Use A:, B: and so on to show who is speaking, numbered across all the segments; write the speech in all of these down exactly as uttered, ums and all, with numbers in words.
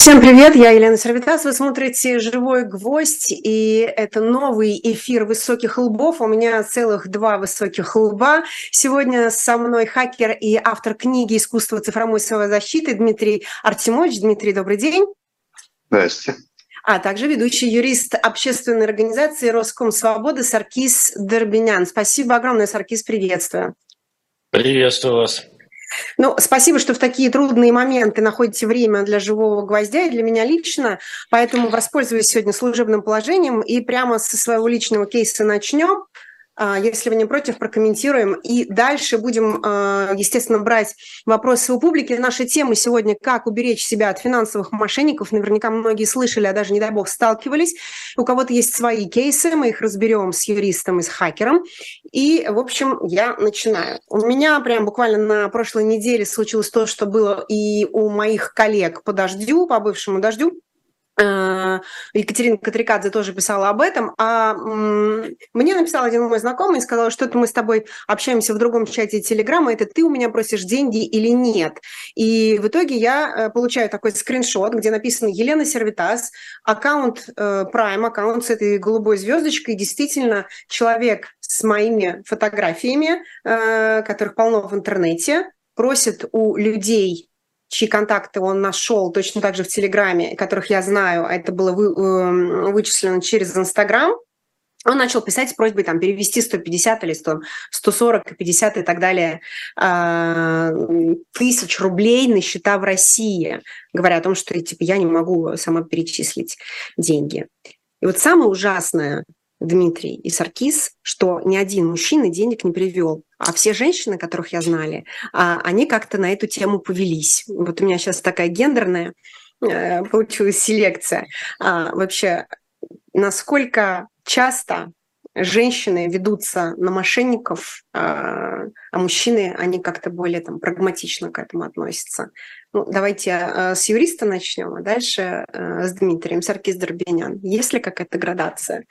A: Всем привет, я Елена Сервитас, вы смотрите «Живой гвоздь», и это новый эфир высоких лбов. У меня целых два высоких лба. Сегодня со мной хакер и автор книги «Искусство цифровой самозащиты» Дмитрий Артемович. Дмитрий, добрый день.
B: Здравствуйте.
A: А также ведущий юрист общественной организации «Роскомсвобода» Саркис Дорбинян. Спасибо огромное, Саркис, приветствую.
C: Приветствую вас.
A: Ну, спасибо, что в такие трудные моменты находите время для «Живого гвоздя» и для меня лично, поэтому воспользуюсь сегодня служебным положением и прямо со своего личного кейса начнем. Если вы не против, прокомментируем. И дальше будем, естественно, брать вопросы у публики. Наша тема сегодня – как уберечь себя от финансовых мошенников. Наверняка многие слышали, а даже, не дай бог, сталкивались. У кого-то есть свои кейсы, мы их разберем с юристом и с хакером. И, в общем, я начинаю. У меня прям буквально на прошлой неделе случилось то, что было и у моих коллег по дождю, по бывшему дождю. Екатерина Катрикадзе тоже писала об этом, а мне написал один мой знакомый и сказал, что это мы с тобой общаемся в другом чате Телеграма, это ты у меня просишь деньги или нет. И в итоге я получаю такой скриншот, где написано «Елена Сервитас», аккаунт Prime, аккаунт с этой голубой звездочкой, действительно человек с моими фотографиями, которых полно в интернете, просит у людей, чьи контакты он нашел точно так же в Телеграме, которых я знаю, а это было вы, вычислено через Инстаграм, он начал писать с просьбой там, перевести сто пятьдесят или сто, сто сорок, пятьдесят и так далее тысяч рублей на счета в России, говоря о том, что типа, я не могу сама перечислить деньги. И вот самое ужасное, Дмитрий и Саркис, что ни один мужчина денег не привел, а все женщины, которых я знали, они как-то на эту тему повелись. Вот у меня сейчас такая гендерная получилась селекция. Вообще, насколько часто женщины ведутся на мошенников, а мужчины, они как-то более там, прагматично к этому относятся. Ну, давайте с юриста начнем, а дальше с Дмитрием. Саркис Дорбинян. Есть ли какая-то градация?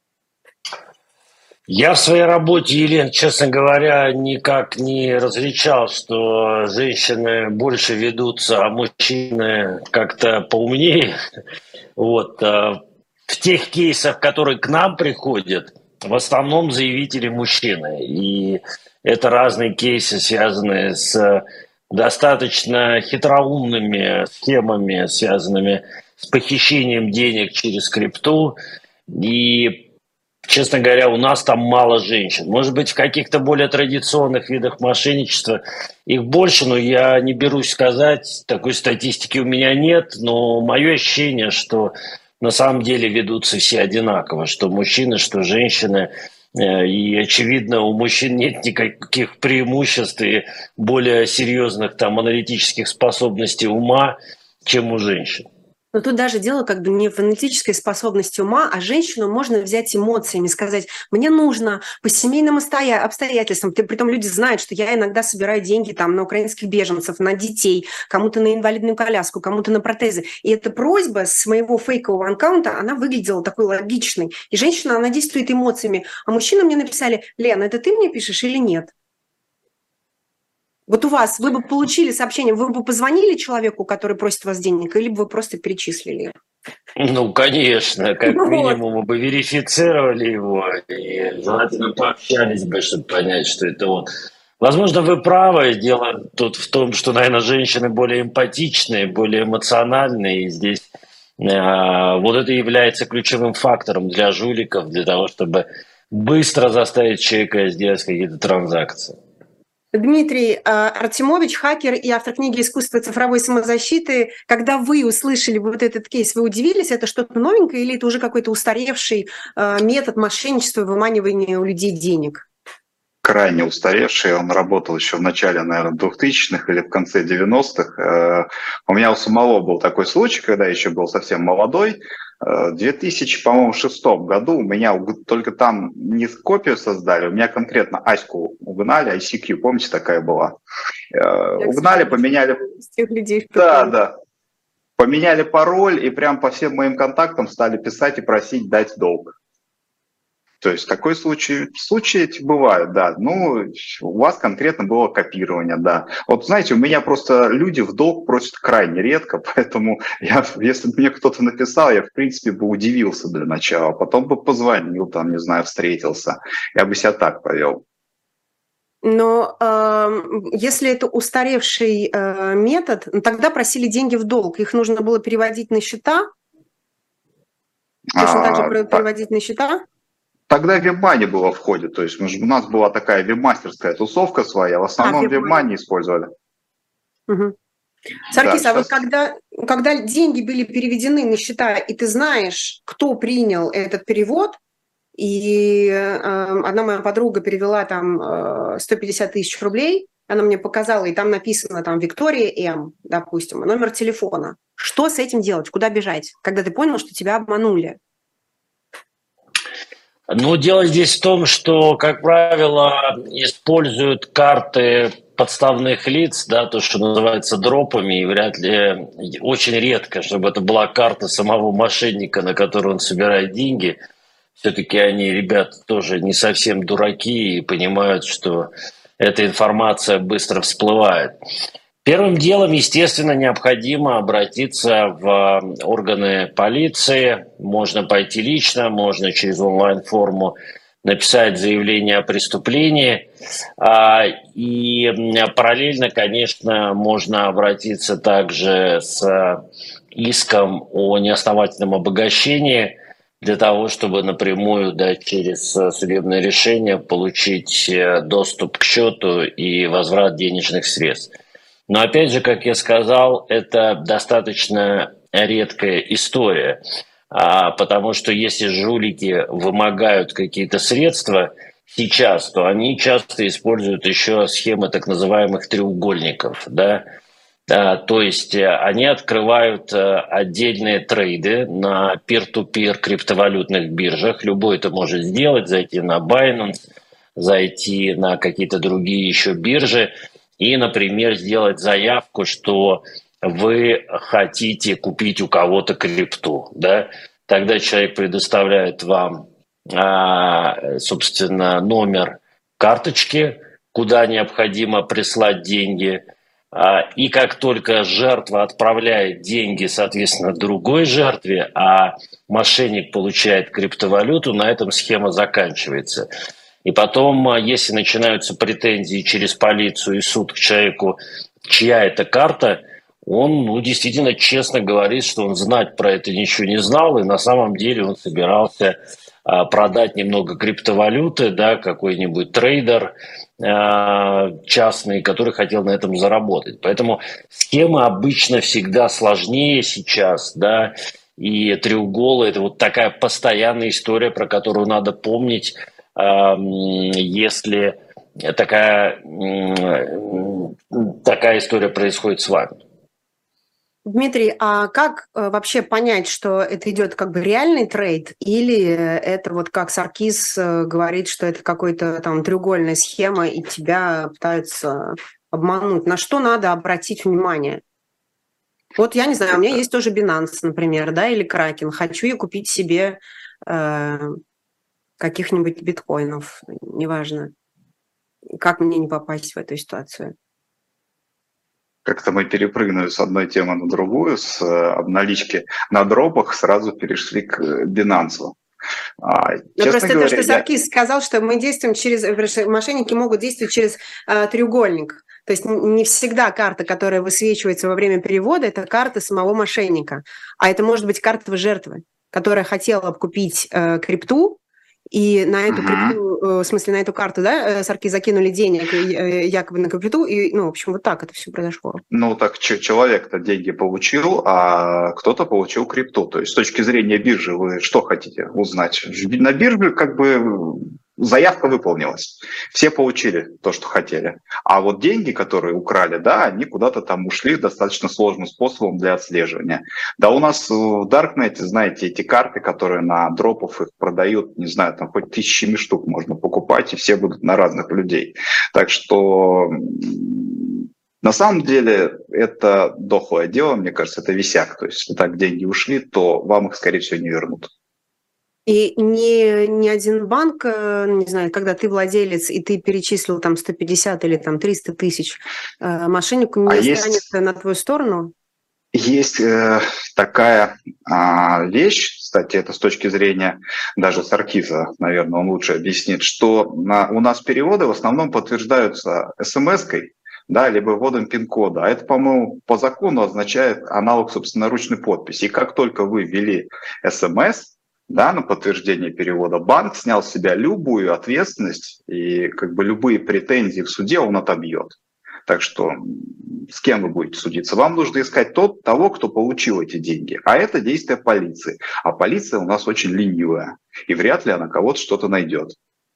C: Я в своей работе, Елена, честно говоря, никак не различал, что женщины больше ведутся, а мужчины как-то поумнее. Вот. В тех кейсах, которые к нам приходят, в основном заявители мужчины. И это разные кейсы, связанные с достаточно хитроумными схемами, связанными с похищением денег через крипту. И честно говоря, у нас там мало женщин. Может быть, в каких-то более традиционных видах мошенничества их больше, но я не берусь сказать, такой статистики у меня нет, но мое ощущение, что на самом деле ведутся все одинаково, что мужчины, что женщины, и, очевидно, у мужчин нет никаких преимуществ и более серьезных там аналитических способностей ума, чем у женщин.
A: Но тут даже дело как бы не в аналитической способности ума, а женщину можно взять эмоциями, сказать, мне нужно по семейным обстоятельствам, притом люди знают, что я иногда собираю деньги там, на украинских беженцев, на детей, кому-то на инвалидную коляску, кому-то на протезы. И эта просьба с моего фейкового аккаунта, она выглядела такой логичной. И женщина, она действует эмоциями. А мужчины мне написали, Лена, это ты мне пишешь или нет? Вот у вас, вы бы получили сообщение, вы бы позвонили человеку, который просит вас денег, или бы вы просто перечислили?
C: Ну, конечно, как вот. Минимум мы бы верифицировали его и желательно пообщались бы, чтобы понять, что это он. Возможно, вы правы, дело тут в том, что, наверное, женщины более эмпатичные, более эмоциональные, и здесь э, вот это является ключевым фактором для жуликов, для того, чтобы быстро заставить человека сделать какие-то транзакции.
A: Дмитрий Артемович, хакер и автор книги «Искусство цифровой самозащиты». Когда вы услышали вот этот кейс, вы удивились, это что-то новенькое или это уже какой-то устаревший метод мошенничества и выманивания у людей денег?
B: Крайне устаревший. Он работал еще в начале, наверное, двухтысячных или в конце девяностых. У меня у самого был такой случай, когда я еще был совсем молодой. В две тысячи шестом году у меня только там не копию создали, у меня конкретно Аську угнали, ай си кью, помните, такая была? Я угнали, поменяли...
A: Тех людей,
B: да, да. Поменяли пароль и прям по всем моим контактам стали писать и просить дать долг. То есть такой случай, случаи эти бывают, да. Ну, у вас конкретно было копирование, да. Вот знаете, у меня просто люди в долг просят крайне редко, поэтому я, если бы мне кто-то написал, я, в принципе, бы удивился для начала, потом бы позвонил, там, не знаю, встретился. Я бы себя так повел.
A: Но э, если это устаревший э, метод, тогда просили деньги в долг. Их нужно было переводить на счета? Точно так же
B: А,
A: переводить на счета?
B: Тогда WebMoney было в ходе, то есть у нас была такая вебмастерская тусовка своя, в основном
A: а,
B: WebMoney использовали.
A: Угу.
B: Да,
A: Саркис, а
B: сейчас...
A: вот когда, когда деньги были переведены на счета, и ты знаешь, кто принял этот перевод, и э, одна моя подруга перевела там э, сто пятьдесят тысяч рублей, она мне показала, и там написано там Виктория М, допустим, номер телефона. Что с этим делать? Куда бежать? Когда ты понял, что тебя обманули?
C: Ну, дело здесь в том, что, как правило, используют карты подставных лиц, да, то, что называется дропами, и вряд ли, очень редко, чтобы это была карта самого мошенника, на которую он собирает деньги. Все-таки они, ребята, тоже не совсем дураки и понимают, что эта информация быстро всплывает. Первым делом, естественно, необходимо обратиться в органы полиции. Можно пойти лично, можно через онлайн-форму написать заявление о преступлении. И параллельно, конечно, можно обратиться также с иском о неосновательном обогащении для того, чтобы напрямую, да, через судебное решение получить доступ к счету и возврат денежных средств. Но опять же, как я сказал, это достаточно редкая история, потому что если жулики вымогают какие-то средства сейчас, то они часто используют еще схемы так называемых треугольников, да? То есть они открывают отдельные трейды на peer-to-peer криптовалютных биржах. Любой это может сделать, зайти на Binance, зайти на какие-то другие еще биржи и, например, сделать заявку, что вы хотите купить у кого-то крипту. Да? Тогда человек предоставляет вам, собственно, номер карточки, куда необходимо прислать деньги. И как только жертва отправляет деньги, соответственно, другой жертве, а мошенник получает криптовалюту, на этом схема заканчивается. И потом, если начинаются претензии через полицию и суд к человеку, чья это карта, он, ну, действительно честно говорит, что он знать про это ничего не знал, и на самом деле он собирался а, продать немного криптовалюты, да, какой-нибудь трейдер а, частный, который хотел на этом заработать. Поэтому схема обычно всегда сложнее сейчас, да, и треуголы – это вот такая постоянная история, про которую надо помнить, если такая, такая история происходит с вами.
A: Дмитрий, а как вообще понять, что это идет как бы реальный трейд, или это вот как Саркис говорит, что это какая-то там треугольная схема и тебя пытаются обмануть? На что надо обратить внимание? Вот я не знаю, у меня есть тоже Binance, например, да, или Kraken. Хочу я купить себе э, каких-нибудь биткоинов, неважно. Как мне не попасть в эту ситуацию?
B: Как-то мы перепрыгнули с одной темы на другую, с обналички на дропах сразу перешли к Binance. А,
A: ну, просто
B: говоря,
A: это, что Саркис
B: я...
A: сказал, что мы действуем через... Мошенники могут действовать через э, треугольник. То есть не всегда карта, которая высвечивается во время перевода, это карта самого мошенника. А это может быть карта жертвы, которая хотела купить э, крипту, и на эту крипту, uh-huh. в смысле, на эту карту, да, Сарки закинули денег якобы на крипту, и, ну, в общем, вот так это все произошло.
B: Ну, так человек-то деньги получил, а кто-то получил крипту. То есть с точки зрения биржи вы что хотите узнать? На бирже как бы заявка выполнилась. Все получили то, что хотели. А вот деньги, которые украли, да, они куда-то там ушли достаточно сложным способом для отслеживания. Да, у нас в Даркнете, знаете, эти карты, которые на дропов их продают, не знаю, там хоть тысячами штук можно покупать, и все будут на разных людей. Так что на самом деле это дохлое дело, мне кажется, это висяк. То есть если так деньги ушли, то вам их, скорее всего, не вернут.
A: И ни, ни один банк, не знаю, когда ты владелец, и ты перечислил там сто пятьдесят или там триста тысяч, мошеннику не
B: А
A: станет
B: есть,
A: на твою сторону?
B: есть э, такая а, вещь, кстати, это с точки зрения даже Саркиза, наверное, он лучше объяснит, что на, у нас переводы в основном подтверждаются смс-кой, да, либо вводом пин-кода. А это, по-моему, по закону означает аналог собственноручной подписи. И как только вы ввели смс, да, на подтверждение перевода, банк снял с себя любую ответственность и как бы любые претензии в суде он отобьет. Так что с кем вы будете судиться? Вам нужно искать тот, того, кто получил эти деньги. А это действие полиции. А полиция у нас очень ленивая. И вряд ли она кого-то что-то найдет.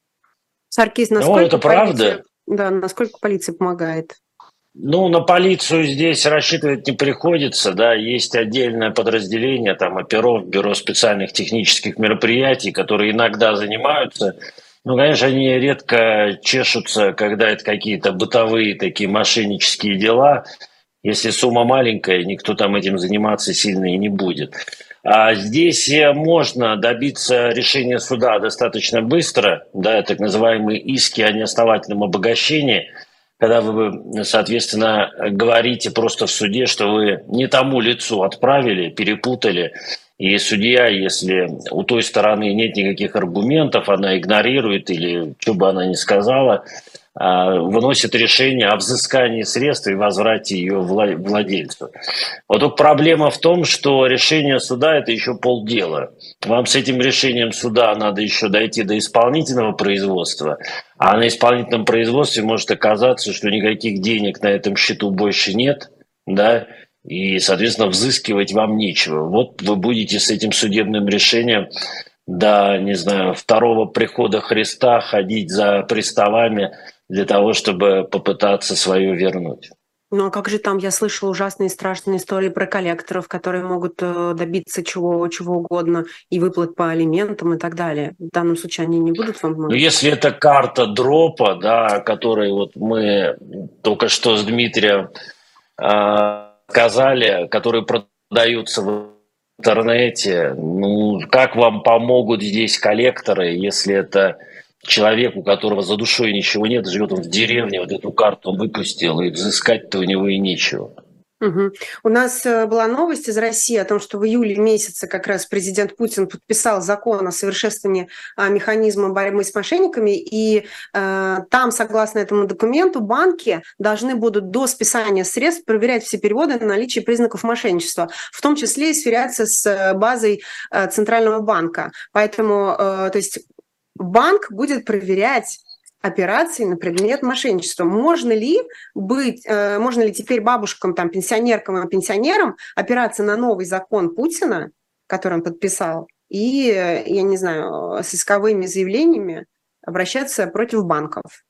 A: Саркис,
C: Ну,
A: насколько
C: это
A: полиция,
C: правда.
A: да, насколько полиция помогает?
C: Ну, на полицию здесь рассчитывать не приходится, да, есть отдельное подразделение, там, оперов, бюро специальных технических мероприятий, которые иногда занимаются. Ну, конечно, они редко чешутся, когда это какие-то бытовые такие мошеннические дела. Если сумма маленькая, никто там этим заниматься сильно и не будет. А здесь можно добиться решения суда достаточно быстро, да, так называемые иски о неосновательном обогащении, когда вы, соответственно, говорите просто в суде, что вы не тому лицу отправили, перепутали, и судья, если у той стороны нет никаких аргументов, она игнорирует или что бы она ни сказала, выносит решение о взыскании средств и возврате ее владельцу. Вот тут проблема в том, что решение суда – это еще полдела. Вам с этим решением суда надо еще дойти до исполнительного производства, а на исполнительном производстве может оказаться, что никаких денег на этом счету больше нет, да, и, соответственно, взыскивать вам нечего. Вот вы будете с этим судебным решением до, не знаю, второго прихода Христа ходить за приставами для того, чтобы попытаться свое вернуть.
A: Ну, а как же там, я слышала ужасные страшные истории про коллекторов, которые могут добиться чего, чего угодно, и выплат по алиментам и так далее. В данном случае они не будут вам помогать?
C: Ну, если это карта дропа, да, о которой вот мы только что с Дмитрием э, сказали, которые продаются в интернете, ну, как вам помогут здесь коллекторы, если это человек, у которого за душой ничего нет, живет он в деревне, вот эту карту он выпустил, и взыскать-то у него и нечего.
A: Угу. У нас была новость из России о том, что в июле месяце как раз президент Путин подписал закон о совершенствовании механизма борьбы с мошенниками, и э, там, согласно этому документу, банки должны будут до списания средств проверять все переводы на наличие признаков мошенничества, в том числе и сверяться с базой э, Центрального банка. Поэтому, э, то есть банк будет проверять операций на предмет мошенничества. Можно ли быть, э, можно ли теперь бабушкам, там, пенсионеркам и пенсионерам опираться на новый закон Путина, который он подписал, и, я не знаю, с исковыми заявлениями обращаться против банков?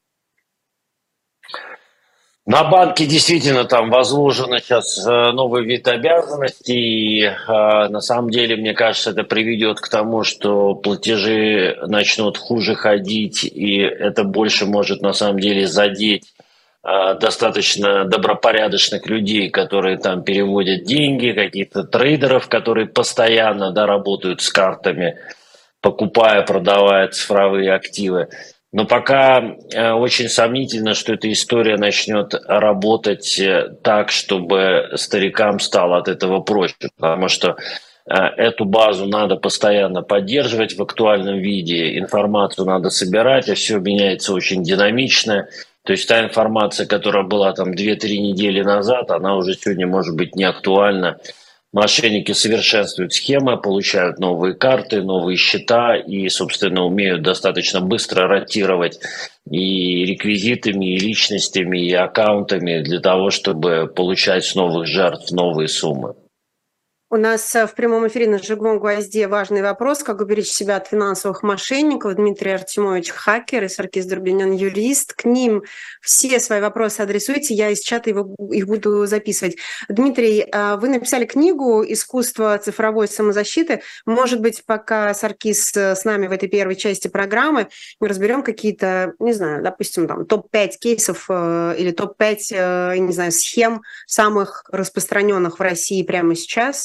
C: На банки действительно там возложено сейчас новый вид обязанностей, и на самом деле, мне кажется, это приведет к тому, что платежи начнут хуже ходить, и это больше может на самом деле задеть достаточно добропорядочных людей, которые там переводят деньги, каких-то трейдеров, которые постоянно, да, работают с картами, покупая, продавая цифровые активы. Но пока э, очень сомнительно, что эта история начнет работать э, так, чтобы старикам стало от этого проще, потому что э, эту базу надо постоянно поддерживать в актуальном виде, информацию надо собирать, а все меняется очень динамично. То есть та информация, которая была там две-три недели назад, она уже сегодня может быть не актуальна. Мошенники совершенствуют схемы, получают новые карты, новые счета и, собственно, умеют достаточно быстро ротировать и реквизитами, и личностями, и аккаунтами для того, чтобы получать с новых жертв новые суммы.
A: У нас в прямом эфире на «Живом гвозде» важный вопрос, как уберечь себя от финансовых мошенников. Дмитрий Артемович – хакер, и Саркис Дорбинян – юрист. К ним все свои вопросы адресуйте, я из чата его, их буду записывать. Дмитрий, вы написали книгу «Искусство цифровой самозащиты». Может быть, пока Саркис с нами в этой первой части программы, мы разберем какие-то, не знаю, допустим, там топ пять кейсов или топ пять, не знаю, схем самых распространенных в России прямо сейчас.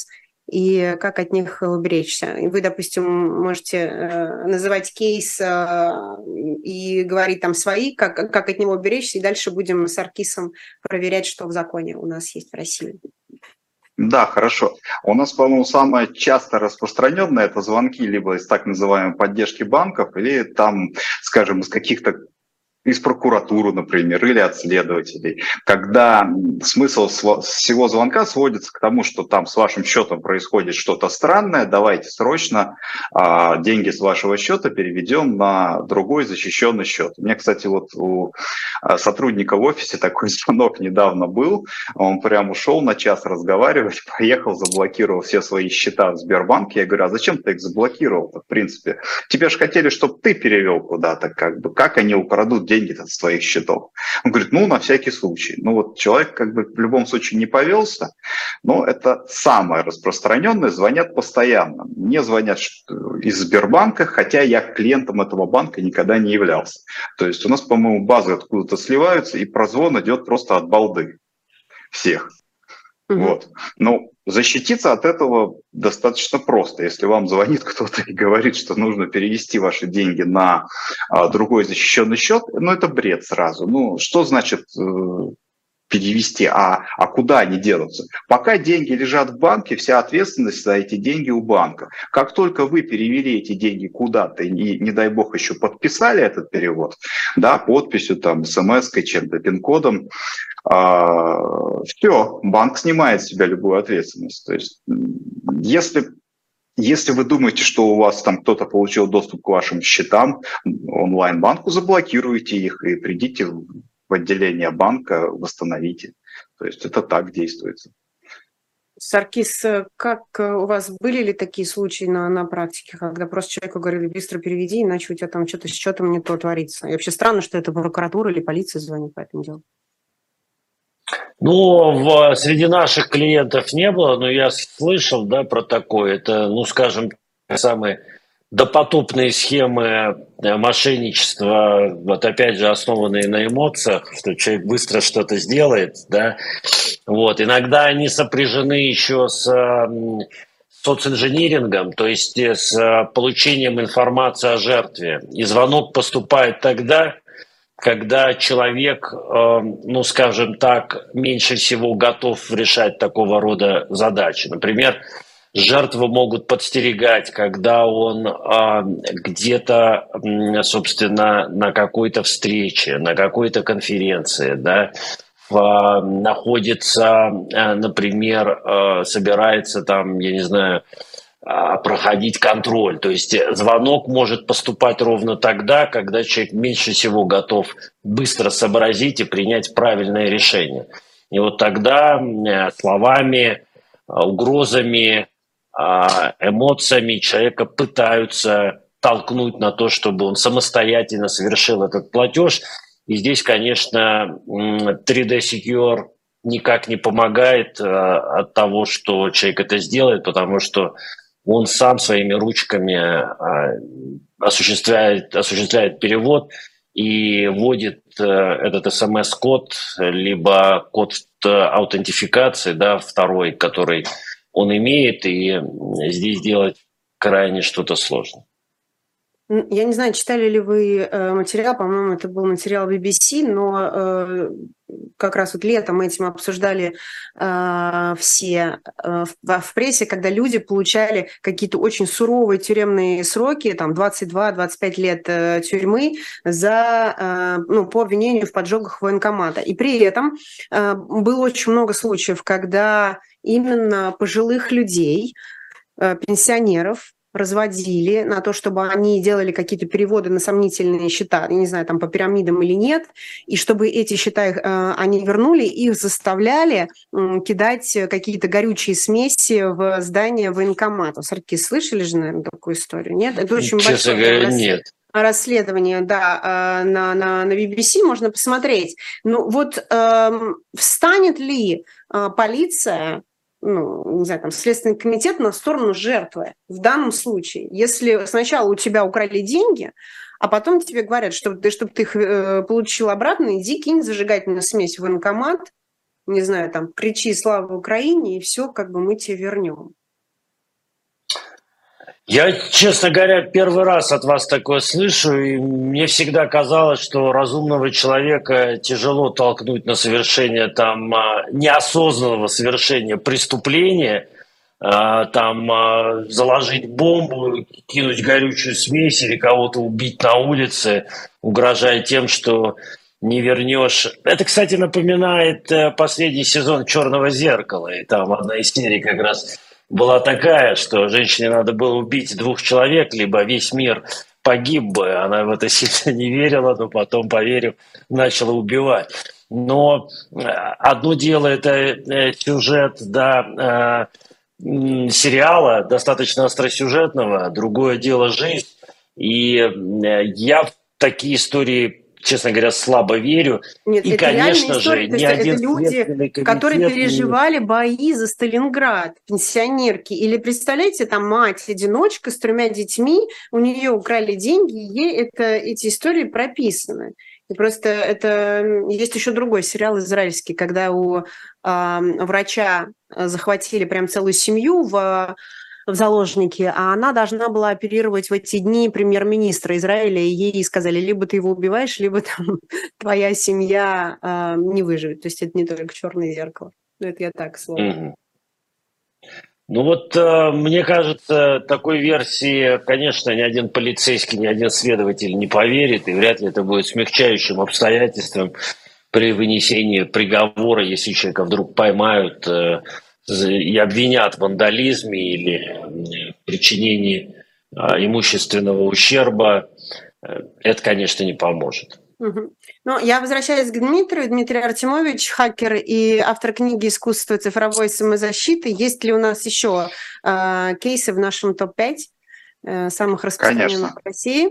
A: и как от них уберечься. И вы, допустим, можете э, называть кейс э, и говорить там свои, как, как от него уберечься, и дальше будем с Аркисом проверять, что в законе у нас есть в России.
B: Да, хорошо. У нас, по-моему, самое часто распространенное это звонки либо из так называемой поддержки банков, или там, скажем, из каких-то из прокуратуры, например, или от следователей, когда смысл всего звонка сводится к тому, что там с вашим счетом происходит что-то странное, давайте срочно а, деньги с вашего счета переведем на другой защищенный счет. У меня, кстати, вот у сотрудника в офисе такой звонок недавно был, он прям ушел на час разговаривать, поехал, заблокировал все свои счета в Сбербанке. Я говорю, а зачем ты их заблокировал-то, в принципе? Тебе же хотели, чтобы ты перевел куда-то, как бы, как они украдут деньги деньги с своих счетов. Он говорит, ну, на всякий случай. Ну, вот человек как бы в любом случае не повелся, но это самое распространенное, звонят постоянно. Мне звонят из Сбербанка, хотя я клиентом этого банка никогда не являлся. То есть у нас, по-моему, базы откуда-то сливаются, и прозвон идет просто от балды всех. Mm-hmm. Вот. Ну, защититься от этого достаточно просто. Если вам звонит кто-то и говорит, что нужно перевести ваши деньги на а, другой защищенный счет, ну, это бред сразу. Ну, что значит э, перевести? А, а куда они денутся? Пока деньги лежат в банке, вся ответственность за эти деньги у банка. Как только вы перевели эти деньги куда-то и, не дай бог, еще подписали этот перевод, да, подписью, там, смс-кой, чем-то, пин-кодом, а, все, банк снимает с себя любую ответственность. То есть, если, если вы думаете, что у вас там кто-то получил доступ к вашим счетам, онлайн-банку, заблокируйте их и придите в отделение банка, восстановите. То есть это так действуется.
A: Саркис, как у вас были ли такие случаи на, на практике, когда просто человеку говорили, быстро переведи, иначе у тебя там что-то с счетом не то творится? И вообще странно, что это прокуратура или полиция звонит по этому делу.
C: Ну, в, среди наших клиентов не было, но я слышал, да, про такое. Это, ну, скажем, самые допотопные схемы мошенничества, вот опять же, основанные на эмоциях, что человек быстро что-то сделает, да. Вот. Иногда они сопряжены еще с социнжинирингом, то есть с получением информации о жертве. И звонок поступает тогда, когда человек, ну, скажем так, меньше всего готов решать такого рода задачи. Например, жертвы могут подстерегать, когда он где-то, собственно, на какой-то встрече, на какой-то конференции, да, находится, например, собирается там, я не знаю, проходить контроль. То есть звонок может поступать ровно тогда, когда человек меньше всего готов быстро сообразить и принять правильное решение. И вот тогда словами, угрозами, эмоциями человека пытаются толкнуть на то, чтобы он самостоятельно совершил этот платеж. И здесь, конечно, три дэ Secure никак не помогает от того, что человек это сделает, потому что он сам своими ручками осуществляет, осуществляет перевод и вводит этот эс эм эс-код, либо код аутентификации, да, второй, который он имеет, и здесь делать крайне что-то сложно.
A: Я не знаю, читали ли вы материал, по-моему, это был материал би би си, но э, как раз вот летом этим обсуждали э, все э, в, в прессе, когда люди получали какие-то очень суровые тюремные сроки, там двадцать два - двадцать пять лет э, тюрьмы за, э, ну, по обвинению в поджогах военкомата. И при этом э, было очень много случаев, когда именно пожилых людей, э, пенсионеров, разводили на то, чтобы они делали какие-то переводы на сомнительные счета, я не знаю, там по пирамидам или нет, и чтобы эти счета э, они вернули, их заставляли э, кидать какие-то горючие смеси в здание военкомата. Саркис, слышали же, наверное, такую историю? Нет? Это очень
C: Честно
A: большое
C: говоря,
A: рас...
C: нет.
A: расследование, да, э, на, на, на би би си можно посмотреть. Ну вот э, встанет ли э, полиция, ну, не знаю, там, Следственный комитет на сторону жертвы в данном случае? Если сначала у тебя украли деньги, а потом тебе говорят, что ты, чтобы ты их э, получил обратно, иди кинь зажигательную смесь в военкомат, не знаю, там, кричи «Слава Украине», и все, как бы мы тебе вернем.
C: Я, честно говоря, первый раз от вас такое слышу, и мне всегда казалось, что разумного человека тяжело толкнуть на совершение там а, неосознанного совершения преступления, а, там а, заложить бомбу, кинуть горючую смесь или кого-то убить на улице, угрожая тем, что не вернешь. Это, кстати, напоминает э, последний сезон «Черного зеркала», и там одна из серий как раз была такая, что женщине надо было убить двух человек, либо весь мир погиб бы. Она в это сильно не верила, но потом, поверив, начала убивать. Но э, одно дело это э, сюжет, да, э, м, сериала, достаточно остросюжетного, другое дело жизнь. И э, я в такие истории, честно говоря, слабо верю.
A: Нет,
C: И,
A: это
C: конечно
A: реальная история.
C: же,
A: То
C: ни
A: есть
C: один
A: это люди,
C: следственный
A: которые
C: комитет не...
A: переживали бои за Сталинград, пенсионерки. Или представляете, там мать-одиночка с тремя детьми, у нее украли деньги, и ей это, эти истории прописаны. И просто это... Есть еще другой сериал израильский, когда у э, врача захватили прям целую семью в... в заложники, а она должна была оперировать в эти дни премьер-министра Израиля, и ей сказали, либо ты его убиваешь, либо там твоя семья э, не выживет. То есть это не только «Черное зеркало». Ну, это я так, слово.
C: Мгм. Ну вот, э, мне кажется, такой версии, конечно, ни один полицейский, ни один следователь не поверит, и вряд ли это будет смягчающим обстоятельством при вынесении приговора, если человека вдруг поймают э, и обвинят в вандализме или э, причинении э, имущественного ущерба. Э, Это, конечно, не поможет.
A: Угу. Ну, я возвращаюсь к Дмитрию. Дмитрий Артемович, хакер и автор книги «Искусство цифровой самозащиты». Есть ли у нас еще э, кейсы в нашем топ пять э, самых распространенных
B: Конечно.
A: в России?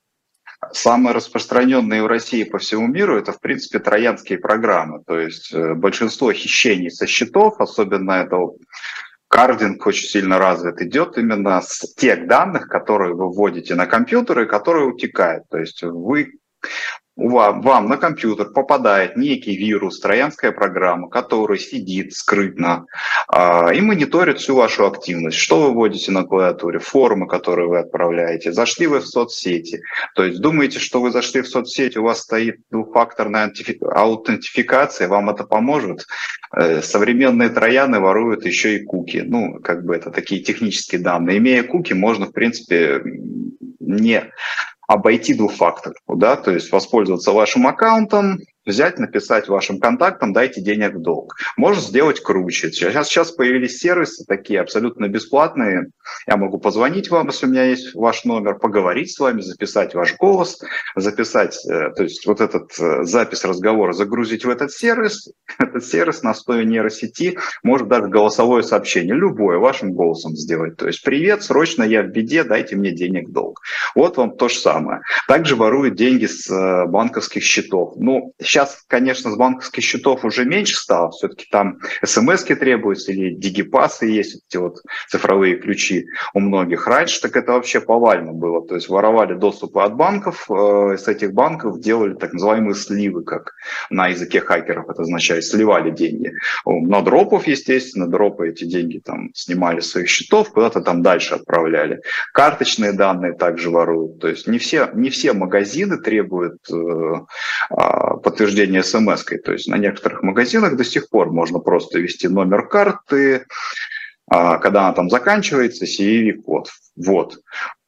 B: Самые распространенные в России по всему миру – это, в принципе, троянские программы. То есть э, большинство хищений со счетов, особенно это кардинг очень сильно развит, идет именно с тех данных, которые вы вводите на компьютер и которые утекают. То есть вы Вам, вам на компьютер попадает некий вирус, троянская программа, который сидит скрытно э, и мониторит всю вашу активность. Что вы вводите на клавиатуре, формы, которые вы отправляете. Зашли вы в соцсети. То есть думаете, что вы зашли в соцсеть, у вас стоит двухфакторная аутентификация, вам это поможет. Э, современные трояны воруют еще и куки. Ну, как бы это такие технические данные. Имея куки, можно, в принципе, не... обойти двухфакторку, да, то есть воспользоваться вашим аккаунтом, взять, написать вашим контактам, дайте денег в долг. Можно сделать круче. Сейчас, сейчас появились сервисы такие абсолютно бесплатные. Я могу позвонить вам, если у меня есть ваш номер, поговорить с вами, записать ваш голос, записать, то есть вот этот запись разговора загрузить в этот сервис. Этот сервис на основе нейросети может даже голосовое сообщение, любое, вашим голосом сделать. То есть «Привет, срочно я в беде, дайте мне денег в долг». Вот вам то же самое. Также воруют деньги с банковских счетов. Ну, сейчас, конечно, с банковских счетов уже меньше стало, все-таки там смс-ки требуются или дигипасы есть, эти вот цифровые ключи у многих. Раньше так это вообще повально было, то есть воровали доступы от банков, э, с этих банков делали так называемые сливы, как на языке хакеров это означает, сливали деньги. На дропов, естественно, дропы эти деньги там снимали с своих счетов, куда-то там дальше отправляли. Карточные данные также воруют, то есть не все, не все магазины требуют э, подтверждения подтверждение смс-кой. То есть на некоторых магазинах до сих пор можно просто ввести номер карты, когда она там заканчивается, си ви ви-код. Вот.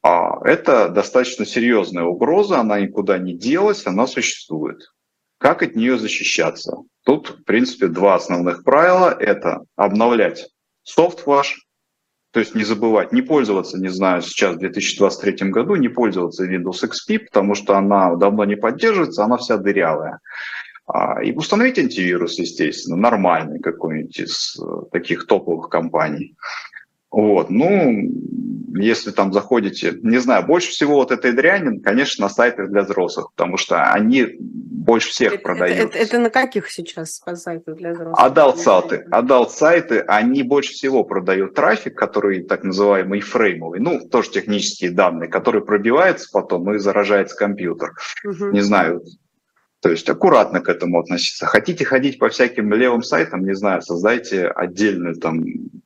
B: Это достаточно серьезная угроза, она никуда не делась, она существует. Как от нее защищаться? Тут, в принципе, два основных правила. Это обновлять софт ваш, то есть не забывать, не пользоваться, не знаю, сейчас в две тысячи двадцать третьем году, не пользоваться Windows икс пи, потому что она давно не поддерживается, она вся дырявая. И установить антивирус, естественно, нормальный какой-нибудь из таких топовых компаний. Вот, ну, если там заходите, не знаю, больше всего вот этой дряни, конечно, на сайтах для взрослых, потому что они больше всех
A: это,
B: продают.
A: Это, это, это на каких сейчас сайтах для взрослых?
B: Адалт-сайты, адалт-сайты, они больше всего продают трафик, который так называемый фреймовый, ну, тоже технические данные, который пробивается потом и заражается компьютер. Угу. Не знаю, то есть аккуратно к этому относиться. Хотите ходить по всяким левым сайтам, не знаю, создайте отдельную там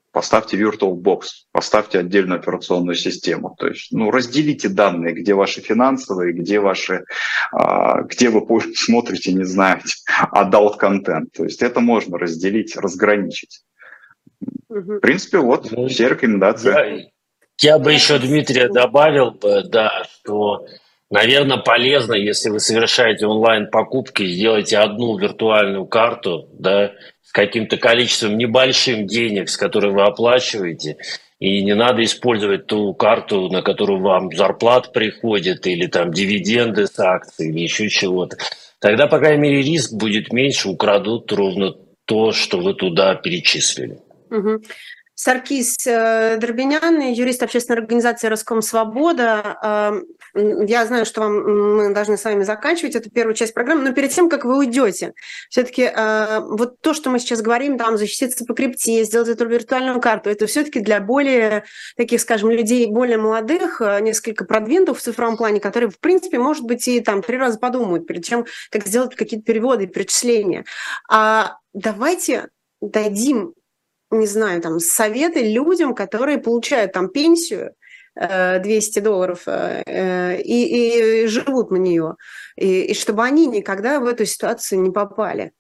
B: Поставьте VirtualBox, поставьте отдельную операционную систему. То есть, ну, разделите данные, где ваши финансовые, где ваши, а, где вы смотрите, не знаю, adult контент. То есть это можно разделить, разграничить. Угу. В принципе, вот ну, все рекомендации.
C: Я, я бы еще, Дмитрия, добавил бы, да, что, наверное, полезно, если вы совершаете онлайн-покупки, сделайте одну виртуальную карту, да, с каким-то количеством небольшим денег, с которой вы оплачиваете, и не надо использовать ту карту, на которую вам зарплата приходит, или там дивиденды с акций, или еще чего-то. Тогда, по крайней мере, риск будет меньше, украдут ровно то, что вы туда перечислили.
A: Угу. Саркис Дробинян, юрист общественной организации «Роскомсвобода». Я знаю, что вам, мы должны с вами заканчивать эту первую часть программы, но перед тем, как вы уйдете, все-таки вот то, что мы сейчас говорим, там, защититься по крипте, сделать эту виртуальную карту, это все-таки для более таких, скажем, людей более молодых, несколько продвинутых в цифровом плане, которые, в принципе, может быть, и там три раза подумают перед тем, как сделать какие-то переводы и перечисления. А давайте дадим, не знаю, там, советы людям, которые получают там пенсию двести долларов и, и живут на нее, и, и чтобы они никогда в эту ситуацию не попали.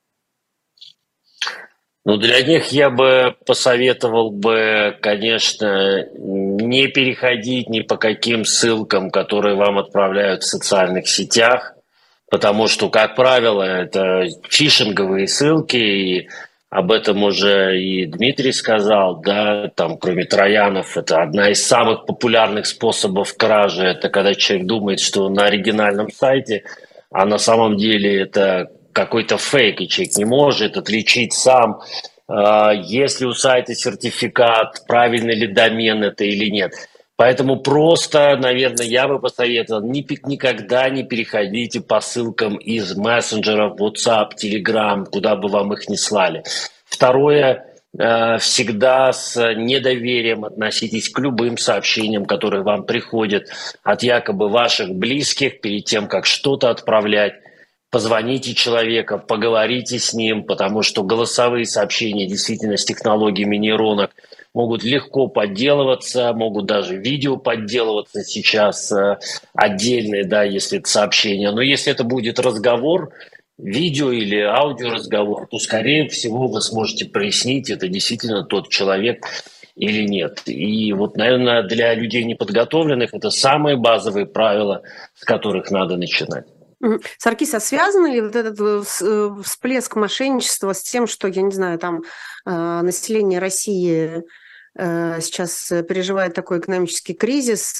C: Ну, для них я бы посоветовал бы, конечно, не переходить ни по каким ссылкам, которые вам отправляют в социальных сетях, потому что, как правило, это фишинговые ссылки, и об этом уже и Дмитрий сказал, да, там, кроме троянов, это одна из самых популярных способов кражи, это когда человек думает, что на оригинальном сайте, а на самом деле это какой-то фейк, и человек не может отличить сам, есть ли у сайта сертификат, правильный ли домен это или нет. Поэтому просто, наверное, я бы посоветовал, никогда не переходите по ссылкам из мессенджеров, WhatsApp, Telegram, куда бы вам их ни слали. Второе, всегда с недоверием относитесь к любым сообщениям, которые вам приходят от якобы ваших близких перед тем, как что-то отправлять. Позвоните человеку, поговорите с ним, потому что голосовые сообщения действительно с технологиями нейронок могут легко подделываться, могут даже видео подделываться сейчас э, отдельные, да, если это сообщение. Но если это будет разговор, видео или аудиоразговор, то, скорее всего, вы сможете прояснить, это действительно тот человек или нет. И вот, наверное, для людей неподготовленных это самые базовые правила, с которых надо начинать.
A: Саркис, а связан ли вот этот всплеск мошенничества с тем, что, я не знаю, там население России сейчас переживает такой экономический кризис,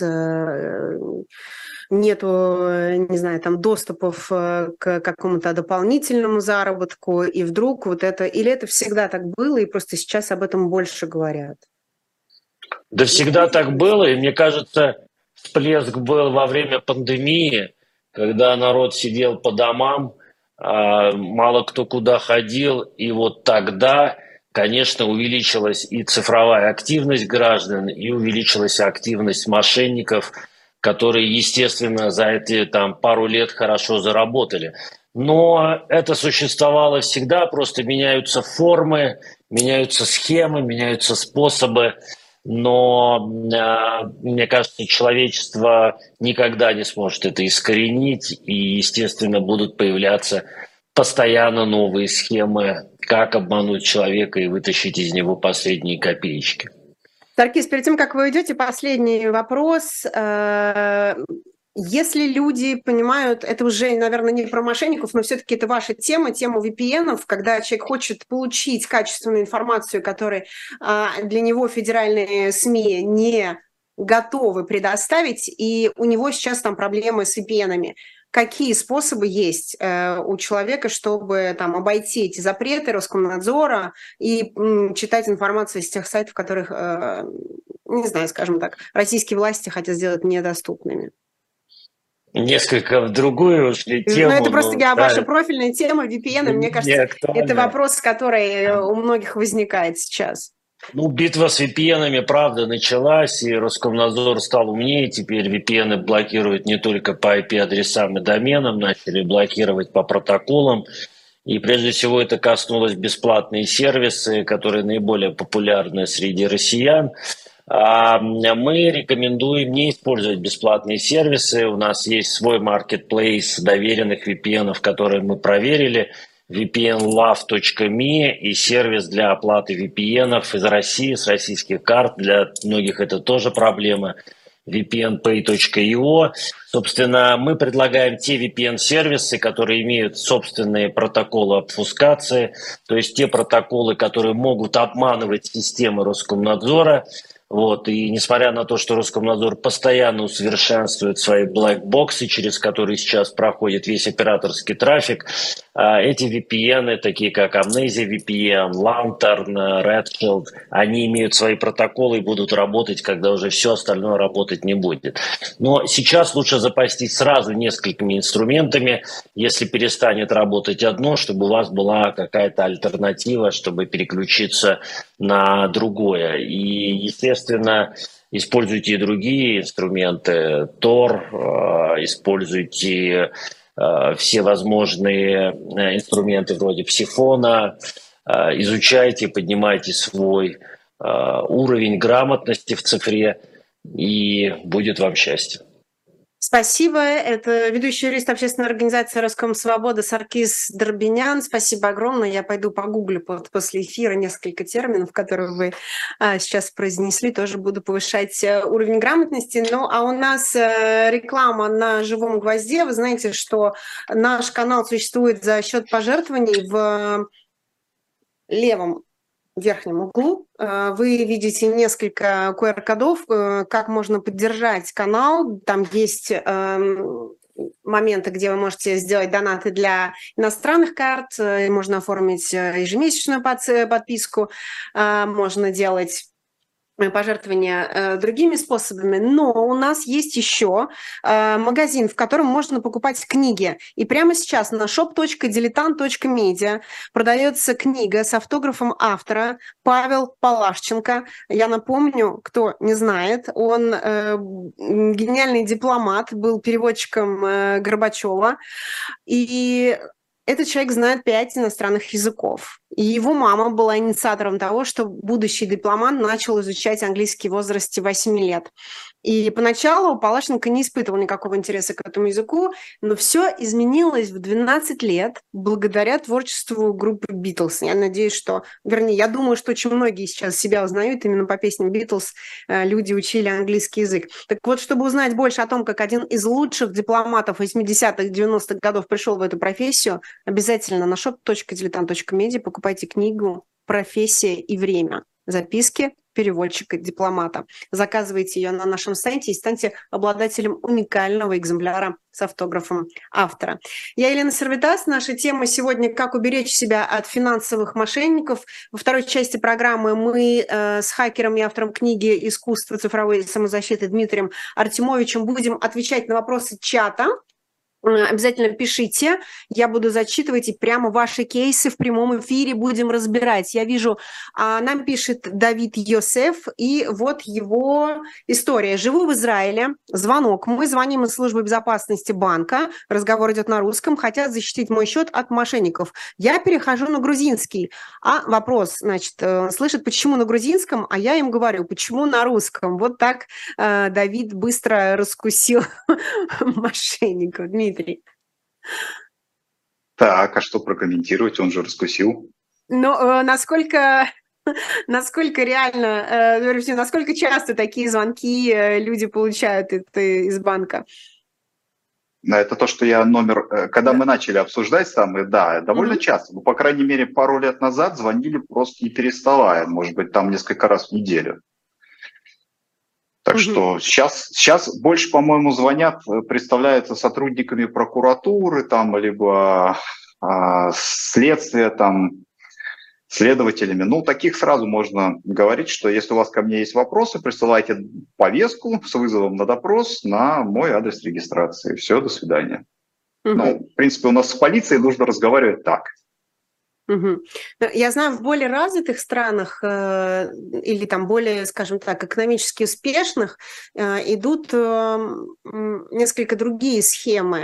A: нету, не знаю, там доступов к какому-то дополнительному заработку, и вдруг вот это, или это всегда так было, и просто сейчас об этом больше говорят?
C: Да всегда так было, и мне кажется, всплеск был во время пандемии, когда народ сидел по домам, мало кто куда ходил, и вот тогда, конечно, увеличилась и цифровая активность граждан, и увеличилась активность мошенников, которые, естественно, за эти там, пару лет хорошо заработали. Но это существовало всегда, просто меняются формы, меняются схемы, меняются способы. Но, мне кажется, человечество никогда не сможет это искоренить, и, естественно, будут появляться постоянно новые схемы, как обмануть человека и вытащить из него последние копеечки.
A: Саркис, перед тем, как вы уйдете, последний вопрос. Если люди понимают, это уже, наверное, не про мошенников, но все-таки это ваша тема, тема ви пи эн-ов, когда человек хочет получить качественную информацию, которую для него федеральные СМИ не готовы предоставить, и у него сейчас там проблемы с ви пи эн-ами. Какие способы есть у человека, чтобы там обойти эти запреты Роскомнадзора и читать информацию из тех сайтов, которых, не знаю, скажем так, российские власти хотят сделать недоступными?
C: Несколько в другую ушли тему.
A: Ну, это просто
C: ну,
A: я,
C: да.
A: Ваша профильная тема ви пи эн, мне кажется, это вопрос, который у многих возникает сейчас.
C: Ну, битва с ви пи эн-ами, правда, началась, и Роскомнадзор стал умнее. Теперь ви пи эн блокируют не только по ай пи-адресам и доменам, начали блокировать по протоколам. И прежде всего это коснулось бесплатные сервисы, которые наиболее популярны среди россиян. Мы рекомендуем не использовать бесплатные сервисы. У нас есть свой маркетплейс доверенных ви пи эн, которые мы проверили. ви пи эн лав точка ми и сервис для оплаты ви пи эн из России, с российских карт. Для многих это тоже проблема. ви пи эн пэй точка ай о. Собственно, мы предлагаем те ви пи эн-сервисы, которые имеют собственные протоколы обфускации, то есть те протоколы, которые могут обманывать системы Роскомнадзора. Вот. И несмотря на то, что Роскомнадзор постоянно усовершенствует свои блэкбоксы, через которые сейчас проходит весь операторский трафик, эти ви пи эн, такие как Amnesia ви пи эн, Lantern, Redshield, они имеют свои протоколы и будут работать, когда уже все остальное работать не будет. Но сейчас лучше запастись сразу несколькими инструментами, если перестанет работать одно, чтобы у вас была какая-то альтернатива, чтобы переключиться на другое. И, естественно, используйте и другие инструменты, Тор, используйте все возможные инструменты вроде Псифона, изучайте, поднимайте свой уровень грамотности в цифре, и будет вам счастье.
A: Спасибо. Это ведущий юрист общественной организации «Роскомсвобода» Саркис Дорбинян. Спасибо огромное. Я пойду погуглю после эфира несколько терминов, которые вы а, сейчас произнесли. Тоже буду повышать уровень грамотности. Ну, а у нас а, реклама на «Живом гвозде». Вы знаете, что наш канал существует за счет пожертвований в левом верхнем углу. Вы видите несколько ку эр кодов, как можно поддержать канал. Там есть моменты, где вы можете сделать донаты для иностранных карт, можно оформить ежемесячную подписку, можно делать пожертвования э, другими способами, но у нас есть еще э, магазин, в котором можно покупать книги. И прямо сейчас на шоп точка дилетант точка медиа продается книга с автографом автора Павел Палашченко. Я напомню, кто не знает, он э, гениальный дипломат, был переводчиком э, Горбачева. И этот человек знает пять иностранных языков. И его мама была инициатором того, что будущий дипломат начал изучать английский в возрасте восьми лет. И поначалу Палашенко не испытывал никакого интереса к этому языку, но все изменилось в двенадцать лет благодаря творчеству группы «Битлз». Я надеюсь, что, вернее, я думаю, что очень многие сейчас себя узнают именно по песням «Битлз», люди учили английский язык. Так вот, чтобы узнать больше о том, как один из лучших дипломатов восьмидесятых, девяностых годов пришел в эту профессию, обязательно на шоп точка дилетант точка медиа покупайте книгу «Профессия и время. Записки переводчика-дипломата». Заказывайте ее на нашем сайте и станьте обладателем уникального экземпляра с автографом автора. Я Елена Сервитас. Наша тема сегодня «Как уберечь себя от финансовых мошенников». Во второй части программы мы э, с хакером и автором книги «Искусство цифровой самозащиты» Дмитрием Артемовичем будем отвечать на вопросы чата. Обязательно пишите, я буду зачитывать, и прямо ваши кейсы в прямом эфире будем разбирать. Я вижу, нам пишет Давид Йосеф, и вот его история. Живу в Израиле, звонок. Мы звоним из службы безопасности банка, разговор идет на русском, хотят защитить мой счет от мошенников. Я перехожу на грузинский. А вопрос, значит, слышит, почему на грузинском, а я им говорю, почему на русском. Вот так Давид быстро раскусил мошенников. Дмитрий.
B: Так, а что прокомментировать? Он же раскусил.
A: Ну, э, насколько, насколько реально, э, насколько часто такие звонки э, люди получают это из банка?
B: Это то, что я номер... Когда да. мы начали обсуждать там, да, довольно mm-hmm. часто. Ну, по крайней мере, пару лет назад звонили просто не переставая. Может быть, там несколько раз в неделю. Так угу. что сейчас, сейчас больше, по-моему, звонят, представляются сотрудниками прокуратуры, там, либо а, следствия, там, следователями. Ну, таких сразу можно говорить, что если у вас ко мне есть вопросы, присылайте повестку с вызовом на допрос на мой адрес регистрации. Все, до свидания. Угу. Ну, в принципе, у нас с полицией нужно разговаривать так.
A: Угу. Я знаю, в более развитых странах э, или там более, скажем так, экономически успешных э, идут э, несколько другие схемы.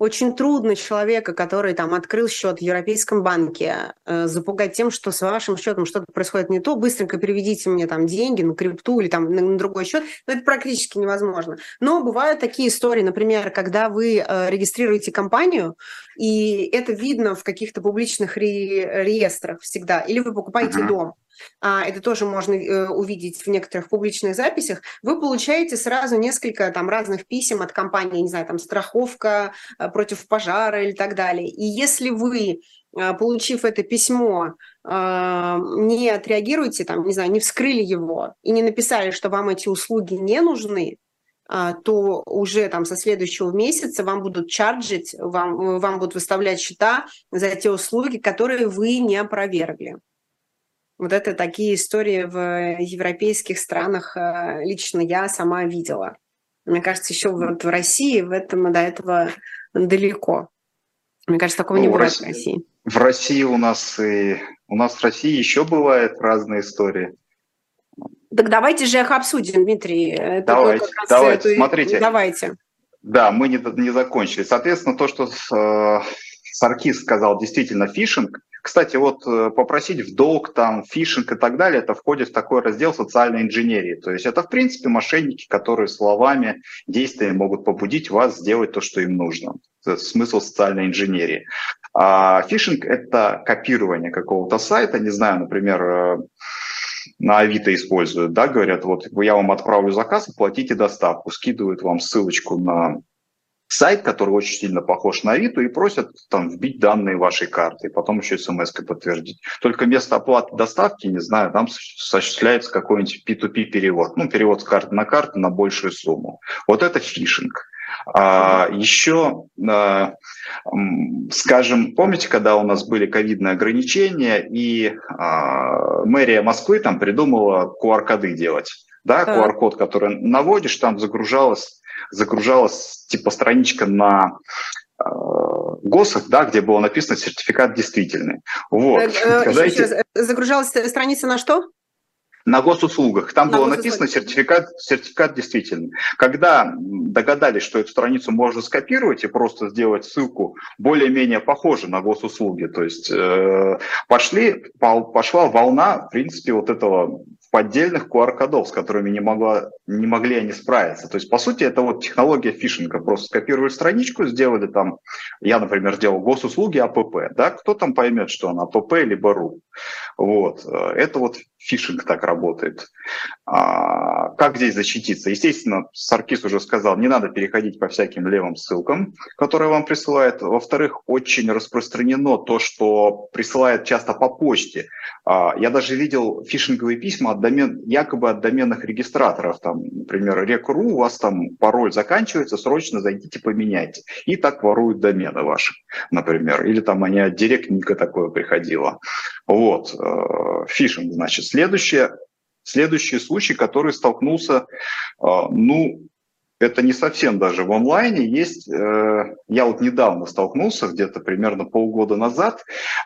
A: очень трудно человека, который там открыл счет в Европейском банке, э, запугать тем, что с вашим счетом что-то происходит не то, быстренько переведите мне там деньги на крипту или там на, на другой счет. Но это практически невозможно. Но бывают такие истории, например, когда вы э, регистрируете компанию, и это видно в каких-то публичных ре- реестрах всегда, или вы покупаете
B: Мгм.
A: дом. А, это тоже можно э, увидеть в некоторых публичных записях, вы получаете сразу несколько там разных писем от компании, не знаю, там страховка э, против пожара или так далее. И если вы, э, получив это письмо, э, не отреагируете, там, не знаю, не вскрыли его и не написали, что вам эти услуги не нужны, а, то уже там со следующего месяца вам будут чарджить, вам, вам будут выставлять счета за те услуги, которые вы не опровергли. Вот это такие истории в европейских странах э, лично я сама видела. Мне кажется, еще вот в России в этом до этого далеко. Мне кажется, такого не
B: Ну, в
A: бывает в
B: России,
A: России.
B: в России у нас и у нас в России еще бывают разные истории.
A: Так давайте же их обсудим, Дмитрий. Это как
B: Давайте,
A: раз
B: давайте,
A: эту...
B: смотрите.
A: Давайте.
B: Да, мы не, не закончили. Соответственно, то, что э, Саркис сказал, действительно фишинг. Кстати, вот э, попросить в долг, там, фишинг и так далее, это входит в такой раздел социальной инженерии. То есть это, в принципе, мошенники, которые словами, действиями могут побудить вас сделать то, что им нужно. Это смысл социальной инженерии. А фишинг – это копирование какого-то сайта, не знаю, например, э, на Авито используют, да, говорят, вот я вам отправлю заказ, оплатите доставку, скидывают вам ссылочку на сайт, который очень сильно похож на Авито, и просят там вбить данные вашей карты, и потом еще смс-кой подтвердить. Только вместо оплаты доставки, не знаю, там осуществляется какой-нибудь пи ту пи перевод, ну, перевод с карты на карту на большую сумму. Вот это фишинг. А, еще, а, скажем, помните, когда у нас были ковидные ограничения, и а, мэрия Москвы там придумала ку ар-коды делать, да,
A: Так.
B: ку ар-код, который наводишь, там загружалась, загружалась типа страничка на э, ГОСах, да, где было написано сертификат действительный. Вот.
A: Э, э,
B: Когда
A: еще,
B: эти...
A: еще раз, загружалась страница на что?
B: На госуслугах. Там
A: На
B: было
A: госуслугах.
B: написано сертификат, сертификат действительный. Когда догадались, что эту страницу можно скопировать и просто сделать ссылку более-менее похожую на госуслуги, то есть э, пошли, пошла волна, в принципе, вот этого поддельных ку ар-кодов, с которыми не, могла, не могли они справиться. То есть, по сути, это вот технология фишинга. Просто скопировали страничку, сделали там, я, например, сделал госуслуги АПП, да, кто там поймет, что она АПП либо РУ. Вот. Это вот фишинг так работает. А, как здесь защититься? Естественно, Саркис уже сказал, не надо переходить по всяким левым ссылкам, которые вам присылают. Во-вторых, очень распространено то, что присылают часто по почте. А, я даже видел фишинговые письма от домен, якобы от доменных регистраторов. Там, например, рек точка ру, у вас там пароль заканчивается, срочно зайдите, поменяйте. И так воруют домены ваши, например. Или там они от директ-ника такое приходило. Вот. Фишинг, значит. Следующее, следующий случай, который столкнулся, ну, это не совсем даже в онлайне, есть, я вот недавно столкнулся, где-то примерно полгода назад,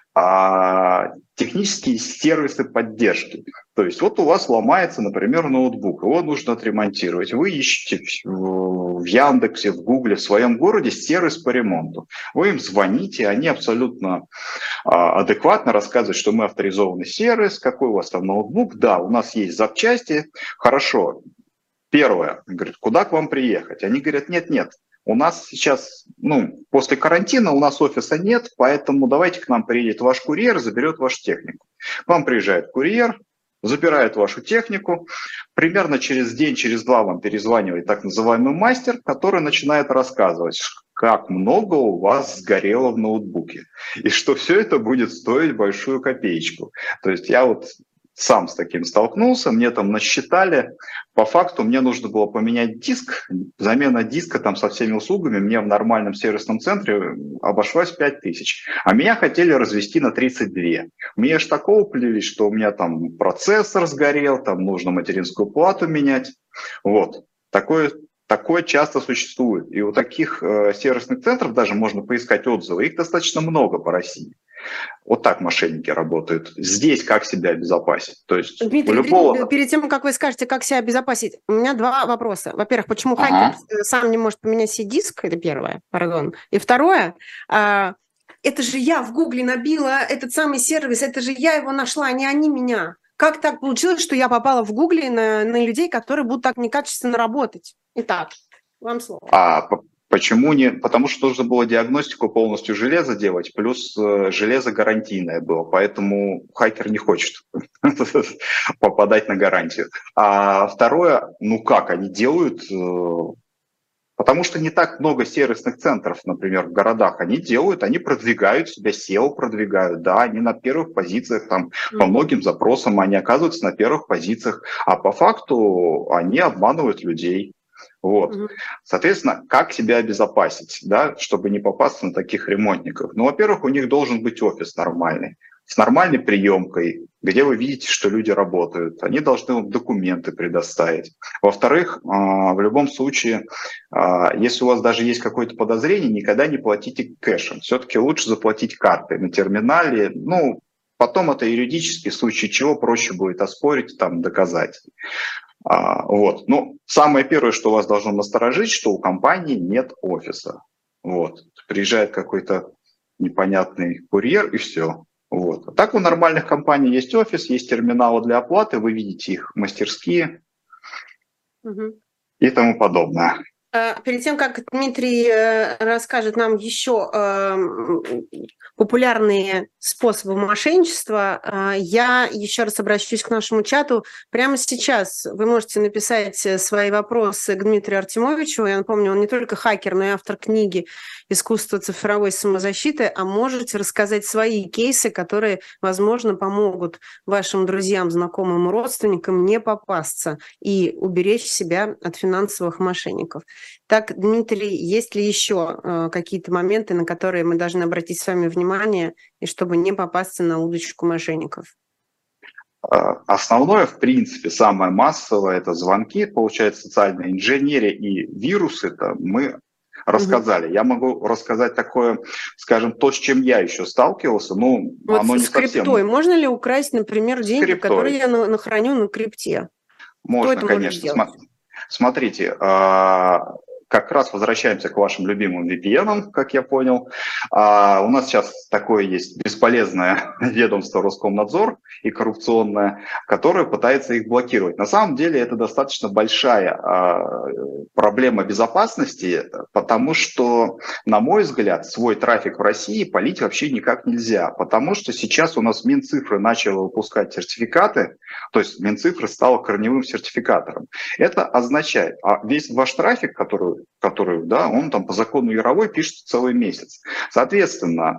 B: технические сервисы поддержки. То есть вот у вас ломается, например, ноутбук, его нужно отремонтировать. Вы ищете в Яндексе, в Гугле, в своем городе сервис по ремонту. Вы им звоните, они абсолютно адекватно рассказывают, что мы авторизованный сервис, какой у вас там ноутбук. Да, у нас есть запчасти, хорошо. Первое, говорит, куда к вам приехать? Они говорят, нет-нет, у нас сейчас, ну, после карантина у нас офиса нет, поэтому давайте к нам приедет ваш курьер, заберет вашу технику. К вам приезжает курьер, забирает вашу технику, примерно через день, через два вам перезванивает так называемый мастер, который начинает рассказывать, как много у вас сгорело в ноутбуке, и что все это будет стоить большую копеечку. То есть я вот сам с таким столкнулся, мне там насчитали, по факту мне нужно было поменять диск, замена диска там со всеми услугами мне в нормальном сервисном центре обошлась пять тысяч, а меня хотели развести на тридцать два. Мне аж такого плели, что у меня там процессор сгорел, там нужно материнскую плату менять, вот, такое, такое часто существует, и у таких э, сервисных центров даже можно поискать отзывы, их достаточно много по России. Вот так мошенники работают. Здесь как себя обезопасить? То есть
A: Дмитрий,
B: у любого...
A: Дмитрий, перед тем, как вы скажете, как себя обезопасить, у меня два вопроса. Во-первых, почему
B: Ага.
A: хакер сам не может поменять себе диск? Это первое, пардон. И второе, а, это же я в Гугле набила этот самый сервис, это же я его нашла, а не они меня. Как так получилось, что я попала в Гугле на, на людей, которые будут так некачественно работать? Итак, вам слово.
B: А почему не? Потому что нужно было диагностику полностью железа делать, плюс железо гарантийное было, поэтому хакер не хочет попадать на гарантию. А второе, ну как, они делают... Потому что не так много сервисных центров, например, в городах. Они делают, они продвигают себя, сео продвигают, да, они на первых позициях, там, mm-hmm. по многим запросам они оказываются на первых позициях, а по факту они обманывают людей. Вот. Mm-hmm. Соответственно, как себя обезопасить, да, чтобы не попасться на таких ремонтников? Ну, во-первых, у них должен быть офис нормальный, с нормальной приемкой, где вы видите, что люди работают. Они должны вам документы предоставить. Во-вторых, в любом случае, если у вас даже есть какое-то подозрение, никогда не платите кэшем. Все-таки лучше заплатить картой на терминале. Ну, потом это юридический, в случае чего проще будет оспорить, там, доказать. Вот. Ну, самое первое, что вас должно насторожить, что у компании нет офиса. Вот. Приезжает какой-то непонятный курьер и все. Вот. А так у нормальных компаний есть офис, есть терминалы для оплаты, вы видите их мастерские угу. и тому подобное.
A: Перед тем, как Дмитрий расскажет нам еще популярные способы мошенничества, я еще раз обращусь к нашему чату. Прямо сейчас вы можете написать свои вопросы к Дмитрию Артемовичу. Я напомню, он не только хакер, но и автор книги «Искусство цифровой самозащиты», а можете рассказать свои кейсы, которые, возможно, помогут вашим друзьям, знакомым и родственникам не попасться и уберечь себя от финансовых мошенников. Так, Дмитрий, есть ли еще э, какие-то моменты, на которые мы должны обратить с вами внимание, и чтобы не попасться на удочку мошенников?
B: Основное, в принципе, самое массовое – это звонки, получается, социальная инженерия и вирусы. Это мы рассказали. Угу. Я могу рассказать такое, скажем, то, с чем я еще сталкивался. Ну,
A: вот
B: оно не
A: с криптой. Совсем... Можно ли украсть, например, деньги, которые я нахраню на крипте?
B: Можно, конечно. Может Смотрите, как раз возвращаемся к вашим любимым ви пи эн, как я понял. А, у нас сейчас такое есть бесполезное ведомство Роскомнадзор и коррупционное, которое пытается их блокировать. На самом деле это достаточно большая а, проблема безопасности, потому что, на мой взгляд, свой трафик в России палить вообще никак нельзя, потому что сейчас у нас Минцифры начала выпускать сертификаты, то есть Минцифры стала корневым сертификатором. Это означает, а весь ваш трафик, который который, да, он там по закону Яровой пишется целый месяц. Соответственно,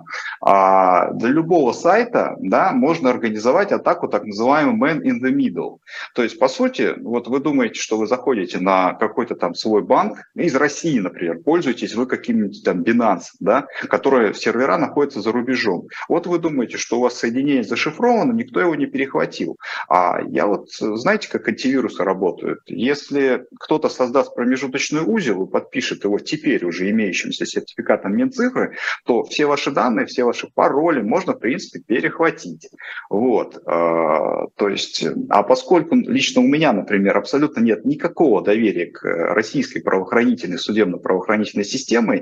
B: для любого сайта, да, можно организовать атаку так называемый man in the middle. То есть, по сути, вот вы думаете, что вы заходите на какой-то там свой банк, из России, например, пользуетесь вы каким-нибудь там Binance, да, которые сервера находятся за рубежом. Вот вы думаете, что у вас соединение зашифровано, никто его не перехватил. А я вот, знаете, как антивирусы работают? Если кто-то создаст промежуточный узел и подпишет его теперь уже имеющимся сертификатом Минцифры, то все ваши данные, все ваши пароли можно, в принципе, перехватить. Вот. То есть, а поскольку лично у меня, например, абсолютно нет никакого доверия к российской правоохранительной, судебно-правоохранительной системе,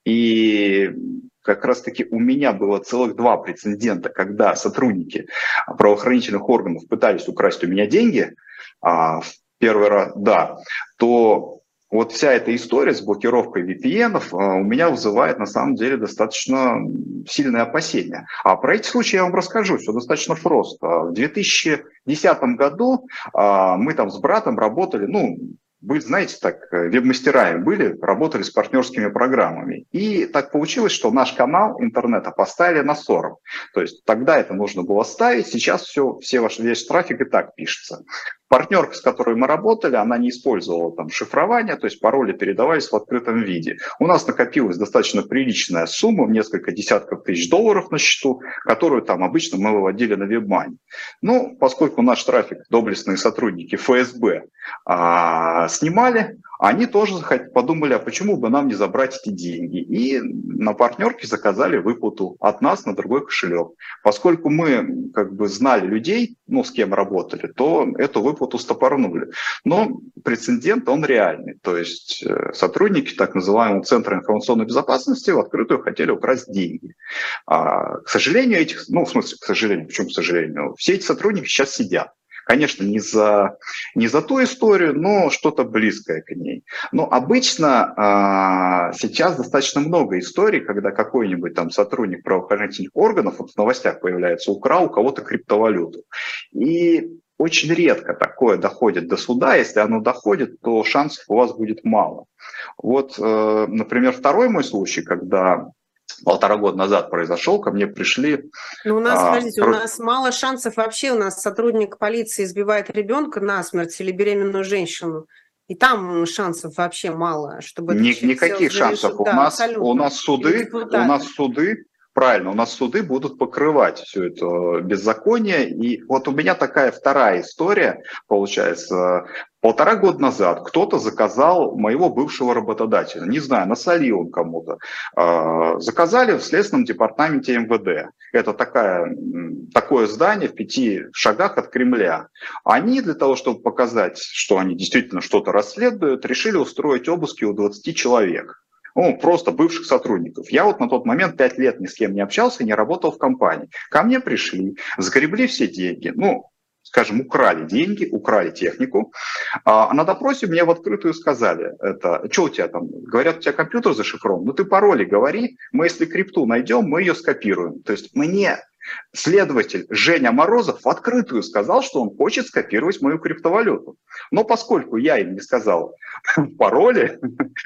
B: и как раз-таки у меня было целых два прецедента, когда сотрудники правоохранительных органов пытались украсть у меня деньги, в первый раз, да, то вот вся эта история с блокировкой ви пи эн у меня вызывает на самом деле достаточно сильные опасения. А про эти случаи я вам расскажу, все достаточно просто. В две тысячи десятом году мы там с братом работали, ну, вы знаете, так, веб-мастерами были, работали с партнерскими программами. И так получилось, что наш канал интернета поставили на сором. То есть тогда это нужно было ставить, сейчас все, все ваш, весь трафик и так пишется. Партнерка, с которой мы работали, она не использовала там шифрование, то есть пароли передавались в открытом виде. У нас накопилась достаточно приличная сумма, в несколько десятков тысяч долларов на счету, которую там обычно мы выводили на WebMoney. Ну, поскольку наш трафик доблестные сотрудники эф эс бэ а, снимали, Они тоже подумали, а почему бы нам не забрать эти деньги. И на партнерке заказали выплату от нас на другой кошелек. Поскольку мы как бы знали людей, ну, с кем работали, то эту выплату стопорнули. Но прецедент, он реальный. То есть сотрудники так называемого Центра информационной безопасности в открытую хотели украсть деньги. А, к сожалению, этих, ну, в смысле, к сожалению, почему к сожалению, все эти сотрудники сейчас сидят. Конечно, не за, не за ту историю, но что-то близкое к ней. Но обычно а, сейчас достаточно много историй, когда какой-нибудь там сотрудник правоохранительных органов, вот в новостях появляется, украл у кого-то криптовалюту. И очень редко такое доходит до суда. Если оно доходит, то шансов у вас будет мало. Вот, э, например, второй мой случай, когда полтора года назад произошел, ко мне пришли...
A: Ну, у нас,
B: а,
A: подождите, у нас мало шансов вообще. У нас сотрудник полиции избивает ребенка насмерть или беременную женщину. И там шансов вообще мало, чтобы...
B: Ни, никаких шансов. У, да, нас, у нас суды, у нас суды, правильно, у нас суды будут покрывать все это беззаконие. И вот у меня такая вторая история, получается. Полтора года назад кто-то заказал моего бывшего работодателя, не знаю, насолил он кому-то, заказали в Следственном департаменте эм вэ дэ. Это такая, такое здание в пяти шагах от Кремля. Они для того, чтобы показать, что они действительно что-то расследуют, решили устроить обыски у двадцати человек. Ну, просто бывших сотрудников. Я вот на тот момент пять лет ни с кем не общался, не работал в компании. Ко мне пришли, загребли все деньги, ну, скажем, украли деньги, украли технику. А на допросе мне в открытую сказали, это, что у тебя там, говорят, у тебя компьютер зашифрован, ну ты пароли говори, мы если крипту найдем, мы ее скопируем. То есть мне следователь Женя Морозов в открытую сказал, что он хочет скопировать мою криптовалюту. Но поскольку я им не сказал пароли,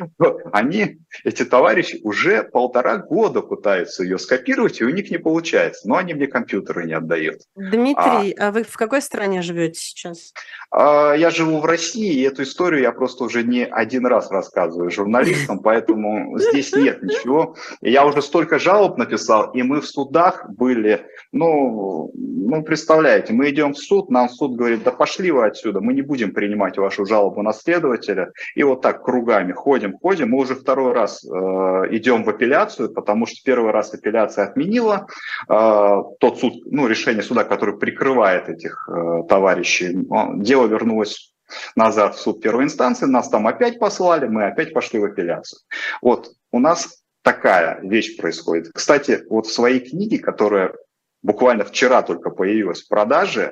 B: они, эти товарищи, уже полтора года пытаются ее скопировать, и у них не получается. Но они мне компьютеры не отдают.
A: Дмитрий, а, а вы в какой стране живете сейчас?
B: А, я живу в России, и эту историю я просто уже не один раз рассказываю журналистам, поэтому здесь нет ничего. Я уже столько жалоб написал, и мы в судах были... Ну, ну, представляете, мы идем в суд, нам суд говорит, да пошли вы отсюда, мы не будем принимать вашу жалобу на следователя. И вот так кругами ходим, ходим. Мы уже второй раз э, идем в апелляцию, потому что первый раз апелляция отменила э, тот суд, ну, решение суда, который прикрывает этих э, товарищей. Дело вернулось назад в суд первой инстанции, нас там опять послали, мы опять пошли в апелляцию. Вот у нас такая вещь происходит. Кстати, вот в своей книге, которая буквально вчера только появилась в продаже,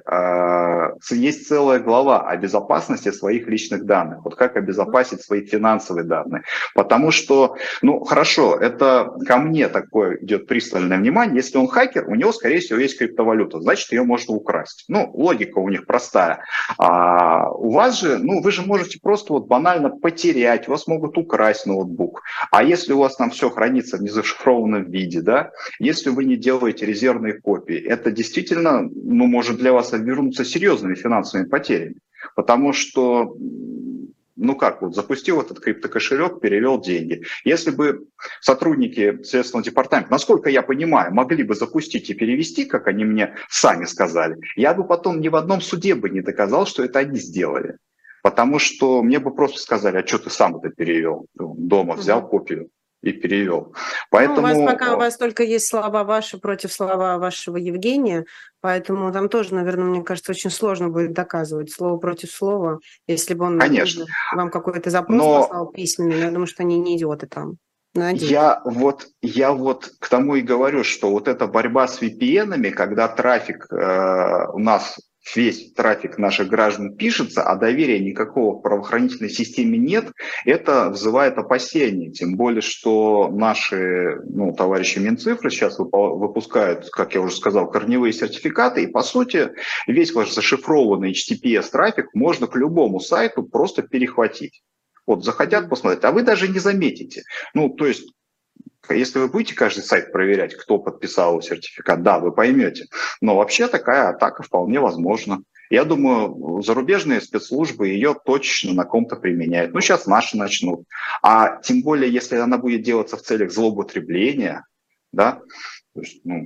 B: есть целая глава о безопасности своих личных данных. Вот как обезопасить свои финансовые данные. Потому что, ну хорошо, это ко мне такое идет пристальное внимание. Если он хакер, у него, скорее всего, есть криптовалюта, значит, ее можно украсть. Ну, логика у них простая. А у вас же, ну, вы же можете просто вот банально потерять, у вас могут украсть ноутбук. А если у вас там все хранится в незашифрованном виде, да, если вы не делаете резервные копии, это действительно, ну, может для вас обернуться серьезными финансовыми потерями. Потому что, ну как, вот запустил этот криптокошелек, перевел деньги. Если бы сотрудники Следственного департамента, насколько я понимаю, могли бы запустить и перевести, как они мне сами сказали, я бы потом ни в одном суде бы не доказал, что это они сделали. Потому что мне бы просто сказали, а что ты сам это перевел? Дома взял копию и перевел. Поэтому...
A: Ну, у вас пока у вас только есть слова ваши против слова вашего Евгения, поэтому там тоже, наверное, мне кажется, очень сложно будет доказывать слово против слова, если бы он
B: Конечно.
A: вам какой-то запрос
B: Но...
A: послал письменный. Я думаю, что они не идиоты там. Надеюсь.
B: Я вот, я вот к тому и говорю, что вот эта борьба с ви пи эн-ами, когда трафик э, у нас весь трафик наших граждан пишется, а доверия никакого в правоохранительной системе нет, это вызывает опасения. Тем более, что наши, ну, товарищи Минцифры сейчас выпускают, как я уже сказал, корневые сертификаты, и по сути весь ваш зашифрованный эйч ти ти пи эс-трафик можно к любому сайту просто перехватить. Вот захотят посмотреть, а вы даже не заметите. Ну, то есть, если вы будете каждый сайт проверять, кто подписал сертификат, да, вы поймете. Но вообще такая атака вполне возможна. Я думаю, зарубежные спецслужбы ее точно на ком-то применяют. Ну, сейчас наши начнут. А тем более, если она будет делаться в целях злоупотребления, да, то есть, ну,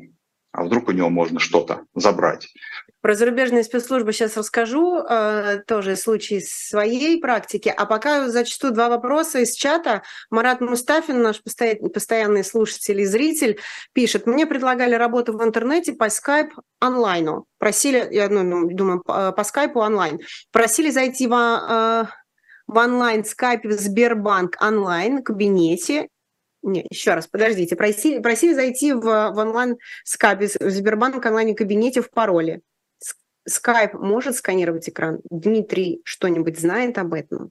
B: А вдруг у него можно что-то забрать?
A: Про зарубежные спецслужбы сейчас расскажу, э, тоже случай из своей практики. А пока зачту два вопроса из чата. Марат Мустафин, наш постоянный, постоянный слушатель и зритель, пишет: мне предлагали работу в интернете по скайп онлайну. Просили, я ну, думаю, по, по скайпу онлайн. Просили зайти в, э, в онлайн скайпе в Сбербанк онлайн кабинете. Не, еще раз, подождите. Просили, просили зайти в, в онлайн скайпе в Сбербанк онлайн кабинете в пароле. Скайп может сканировать экран? Дмитрий что-нибудь знает об этом?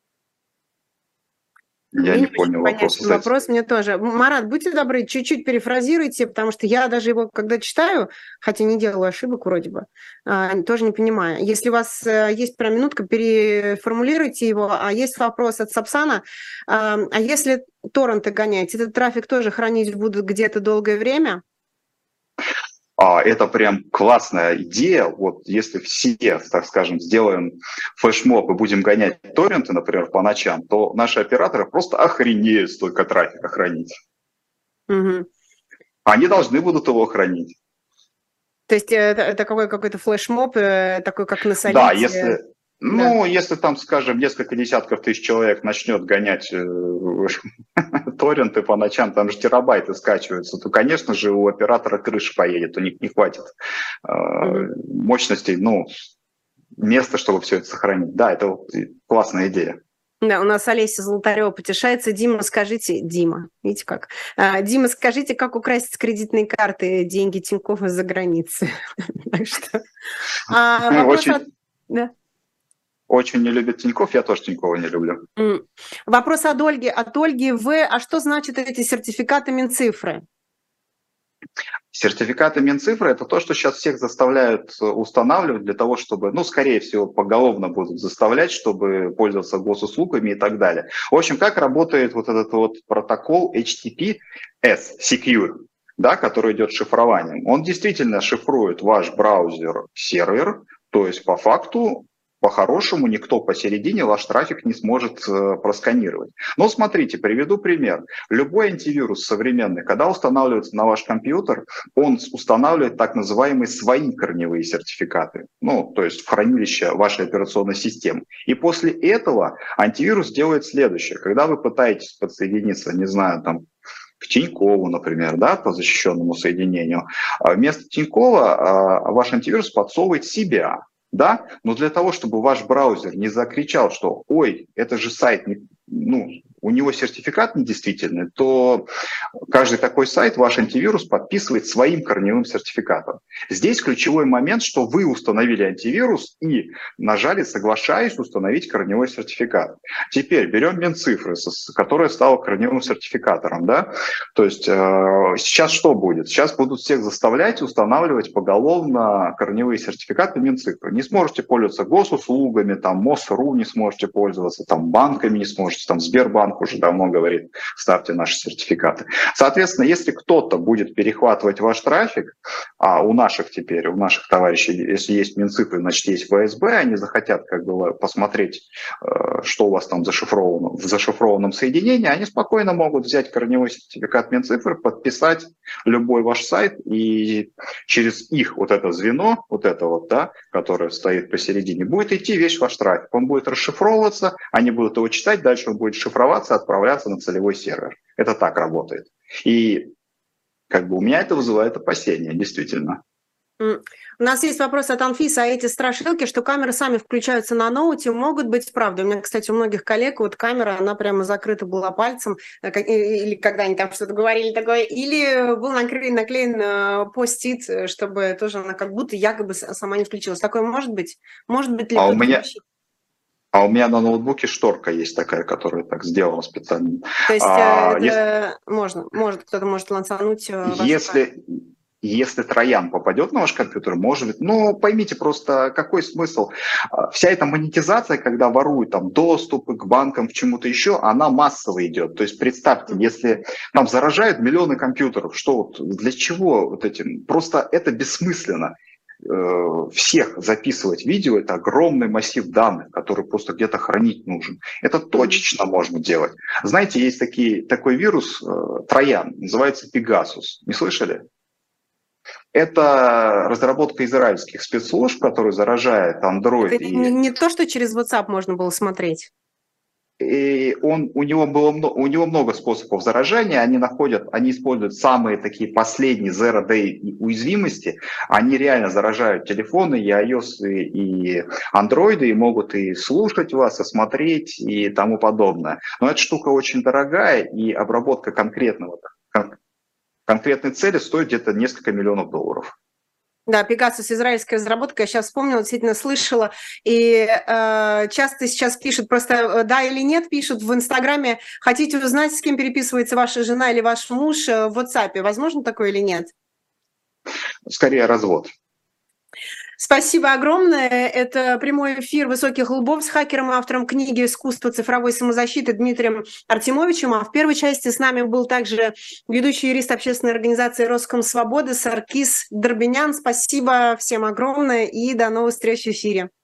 B: Я
A: мне
B: не понял вопрос.
A: Вопрос мне тоже. Марат, будьте добры, чуть-чуть перефразируйте, потому что я даже его, когда читаю, хотя не делаю ошибок вроде бы, тоже не понимаю. Если у вас есть прям минутка, переформулируйте его. А есть вопрос от Сапсана. А если торренты гонять, этот трафик тоже хранить будут где-то долгое время?
B: Это прям классная идея. Вот если все, так скажем, сделаем флешмоб и будем гонять торренты, например, по ночам, то наши операторы просто охренеют столько трафика хранить.
A: Угу.
B: Они должны будут его хранить.
A: То есть это, это какой, какой-то флешмоб, такой как на Солите?
B: Да, если... Ну, да. Если там, скажем, несколько десятков тысяч человек начнет гонять э, торренты по ночам, там же терабайты скачиваются, то, конечно же, у оператора крыша поедет, у них не хватит э, mm-hmm. мощностей, ну, места, чтобы все это сохранить. Да, это вот классная идея.
A: Да, у нас Олеся Золотарева потешается. Дима, скажите, Дима, видите как? А, Дима, скажите, как украсть с кредитной карты деньги Тинькофф из-за границы? Так что...
B: Очень не любит Тинькофф, я тоже Тинькова не люблю.
A: Mm. Вопрос от Ольги. От Ольги В. А что значит эти сертификаты Минцифры?
B: Сертификаты Минцифры – это то, что сейчас всех заставляют устанавливать для того, чтобы, ну, скорее всего, поголовно будут заставлять, чтобы пользоваться госуслугами и так далее. В общем, как работает вот этот вот протокол эйч ти ти пи эс Secure, да, который идет шифрованием. Он действительно шифрует ваш браузер-сервер, то есть по факту, по-хорошему, никто посередине ваш трафик не сможет э, просканировать. Но смотрите, приведу пример. Любой антивирус современный, когда устанавливается на ваш компьютер, он устанавливает так называемые свои корневые сертификаты, ну, то есть в хранилище вашей операционной системы. И после этого антивирус делает следующее. Когда вы пытаетесь подсоединиться, не знаю, там, к Тинькову, например, да, по защищенному соединению, вместо Тинькова э, ваш антивирус подсовывает себя. Да, но для того, чтобы ваш браузер не закричал, что «Ой, это же сайт, не, ну, у него сертификат недействительный», то каждый такой сайт ваш антивирус подписывает своим корневым сертификатом. Здесь ключевой момент, что вы установили антивирус и нажали «Соглашаюсь установить корневой сертификат». Теперь берем Минцифры, которая стала корневым сертификатором. Да? То есть э, сейчас что будет? Сейчас будут всех заставлять устанавливать поголовно корневые сертификаты Минцифры. Не сможете пользоваться госуслугами, там МОСРУ не сможете пользоваться, там банками не сможете, там Сбербанк уже давно говорит, ставьте наши сертификаты. Соответственно, если кто-то будет перехватывать ваш трафик, а у наших теперь, у наших товарищей, если есть Минцифры, значит есть вэ эс бэ, они захотят как бы посмотреть, что у вас там зашифровано в зашифрованном соединении, они спокойно могут взять корневой сертификат Минцифры, подписать любой ваш сайт, и через их вот это звено, вот это вот, да, которое стоит посередине, будет идти весь ваш трафик. Он будет расшифровываться, они будут его читать, дальше он будет шифроваться, отправляться на целевой сервер. Это так работает. И как бы у меня это вызывает опасения, действительно.
A: У нас есть вопрос от Анфиса, а эти страшилки, что камеры сами включаются на ноуте, могут быть правдой? У меня, кстати, у многих коллег вот камера, она прямо закрыта была пальцем, или когда они там что-то говорили такое, или был наклеен, наклеен пост-ит, чтобы тоже она как будто якобы сама не включилась. Такое может быть? Может быть ли
B: а у меня... А у меня на ноутбуке шторка есть такая, которая так сделана специально.
A: То есть
B: а,
A: это
B: если...
A: можно, может, кто-то может лансануть.
B: Если... Если троян попадет на ваш компьютер, может быть, но поймите просто, какой смысл. Вся эта монетизация, когда воруют там доступы к банкам, к чему-то еще, она массово идет. То есть представьте, если там заражают миллионы компьютеров, что вот, для чего вот этим? Просто это бессмысленно. Всех записывать видео – это огромный массив данных, который просто где-то хранить нужен. Это точечно можно делать. Знаете, есть такие, такой вирус, троян, называется Pegasus. Не слышали? Это разработка израильских спецслужб, которые заражает Android.
A: Это
B: и...
A: не, не то, что через WhatsApp можно было смотреть.
B: И он, у, него было, у него много способов заражения, они находят, они используют самые такие последние zero day уязвимости, они реально заражают телефоны и iOS, и Android, и могут и слушать вас, и смотреть, и тому подобное. Но эта штука очень дорогая, и обработка конкретного, конкретной цели стоит где-то несколько миллионов долларов.
A: Да, Pegasus, израильская разработка, я сейчас вспомнила, действительно слышала, и э, часто сейчас пишут, просто да или нет пишут в Инстаграме, хотите узнать, с кем переписывается ваша жена или ваш муж в WhatsApp, возможно такое или нет?
B: Скорее развод.
A: Спасибо огромное. Это прямой эфир «Высоких лбов» с хакером и автором книги «Искусство цифровой самозащиты» Дмитрием Артемовичем. А в первой части с нами был также ведущий юрист общественной организации «Роскомсвобода» Саркис Дорбинян. Спасибо всем огромное и до новых встреч в эфире.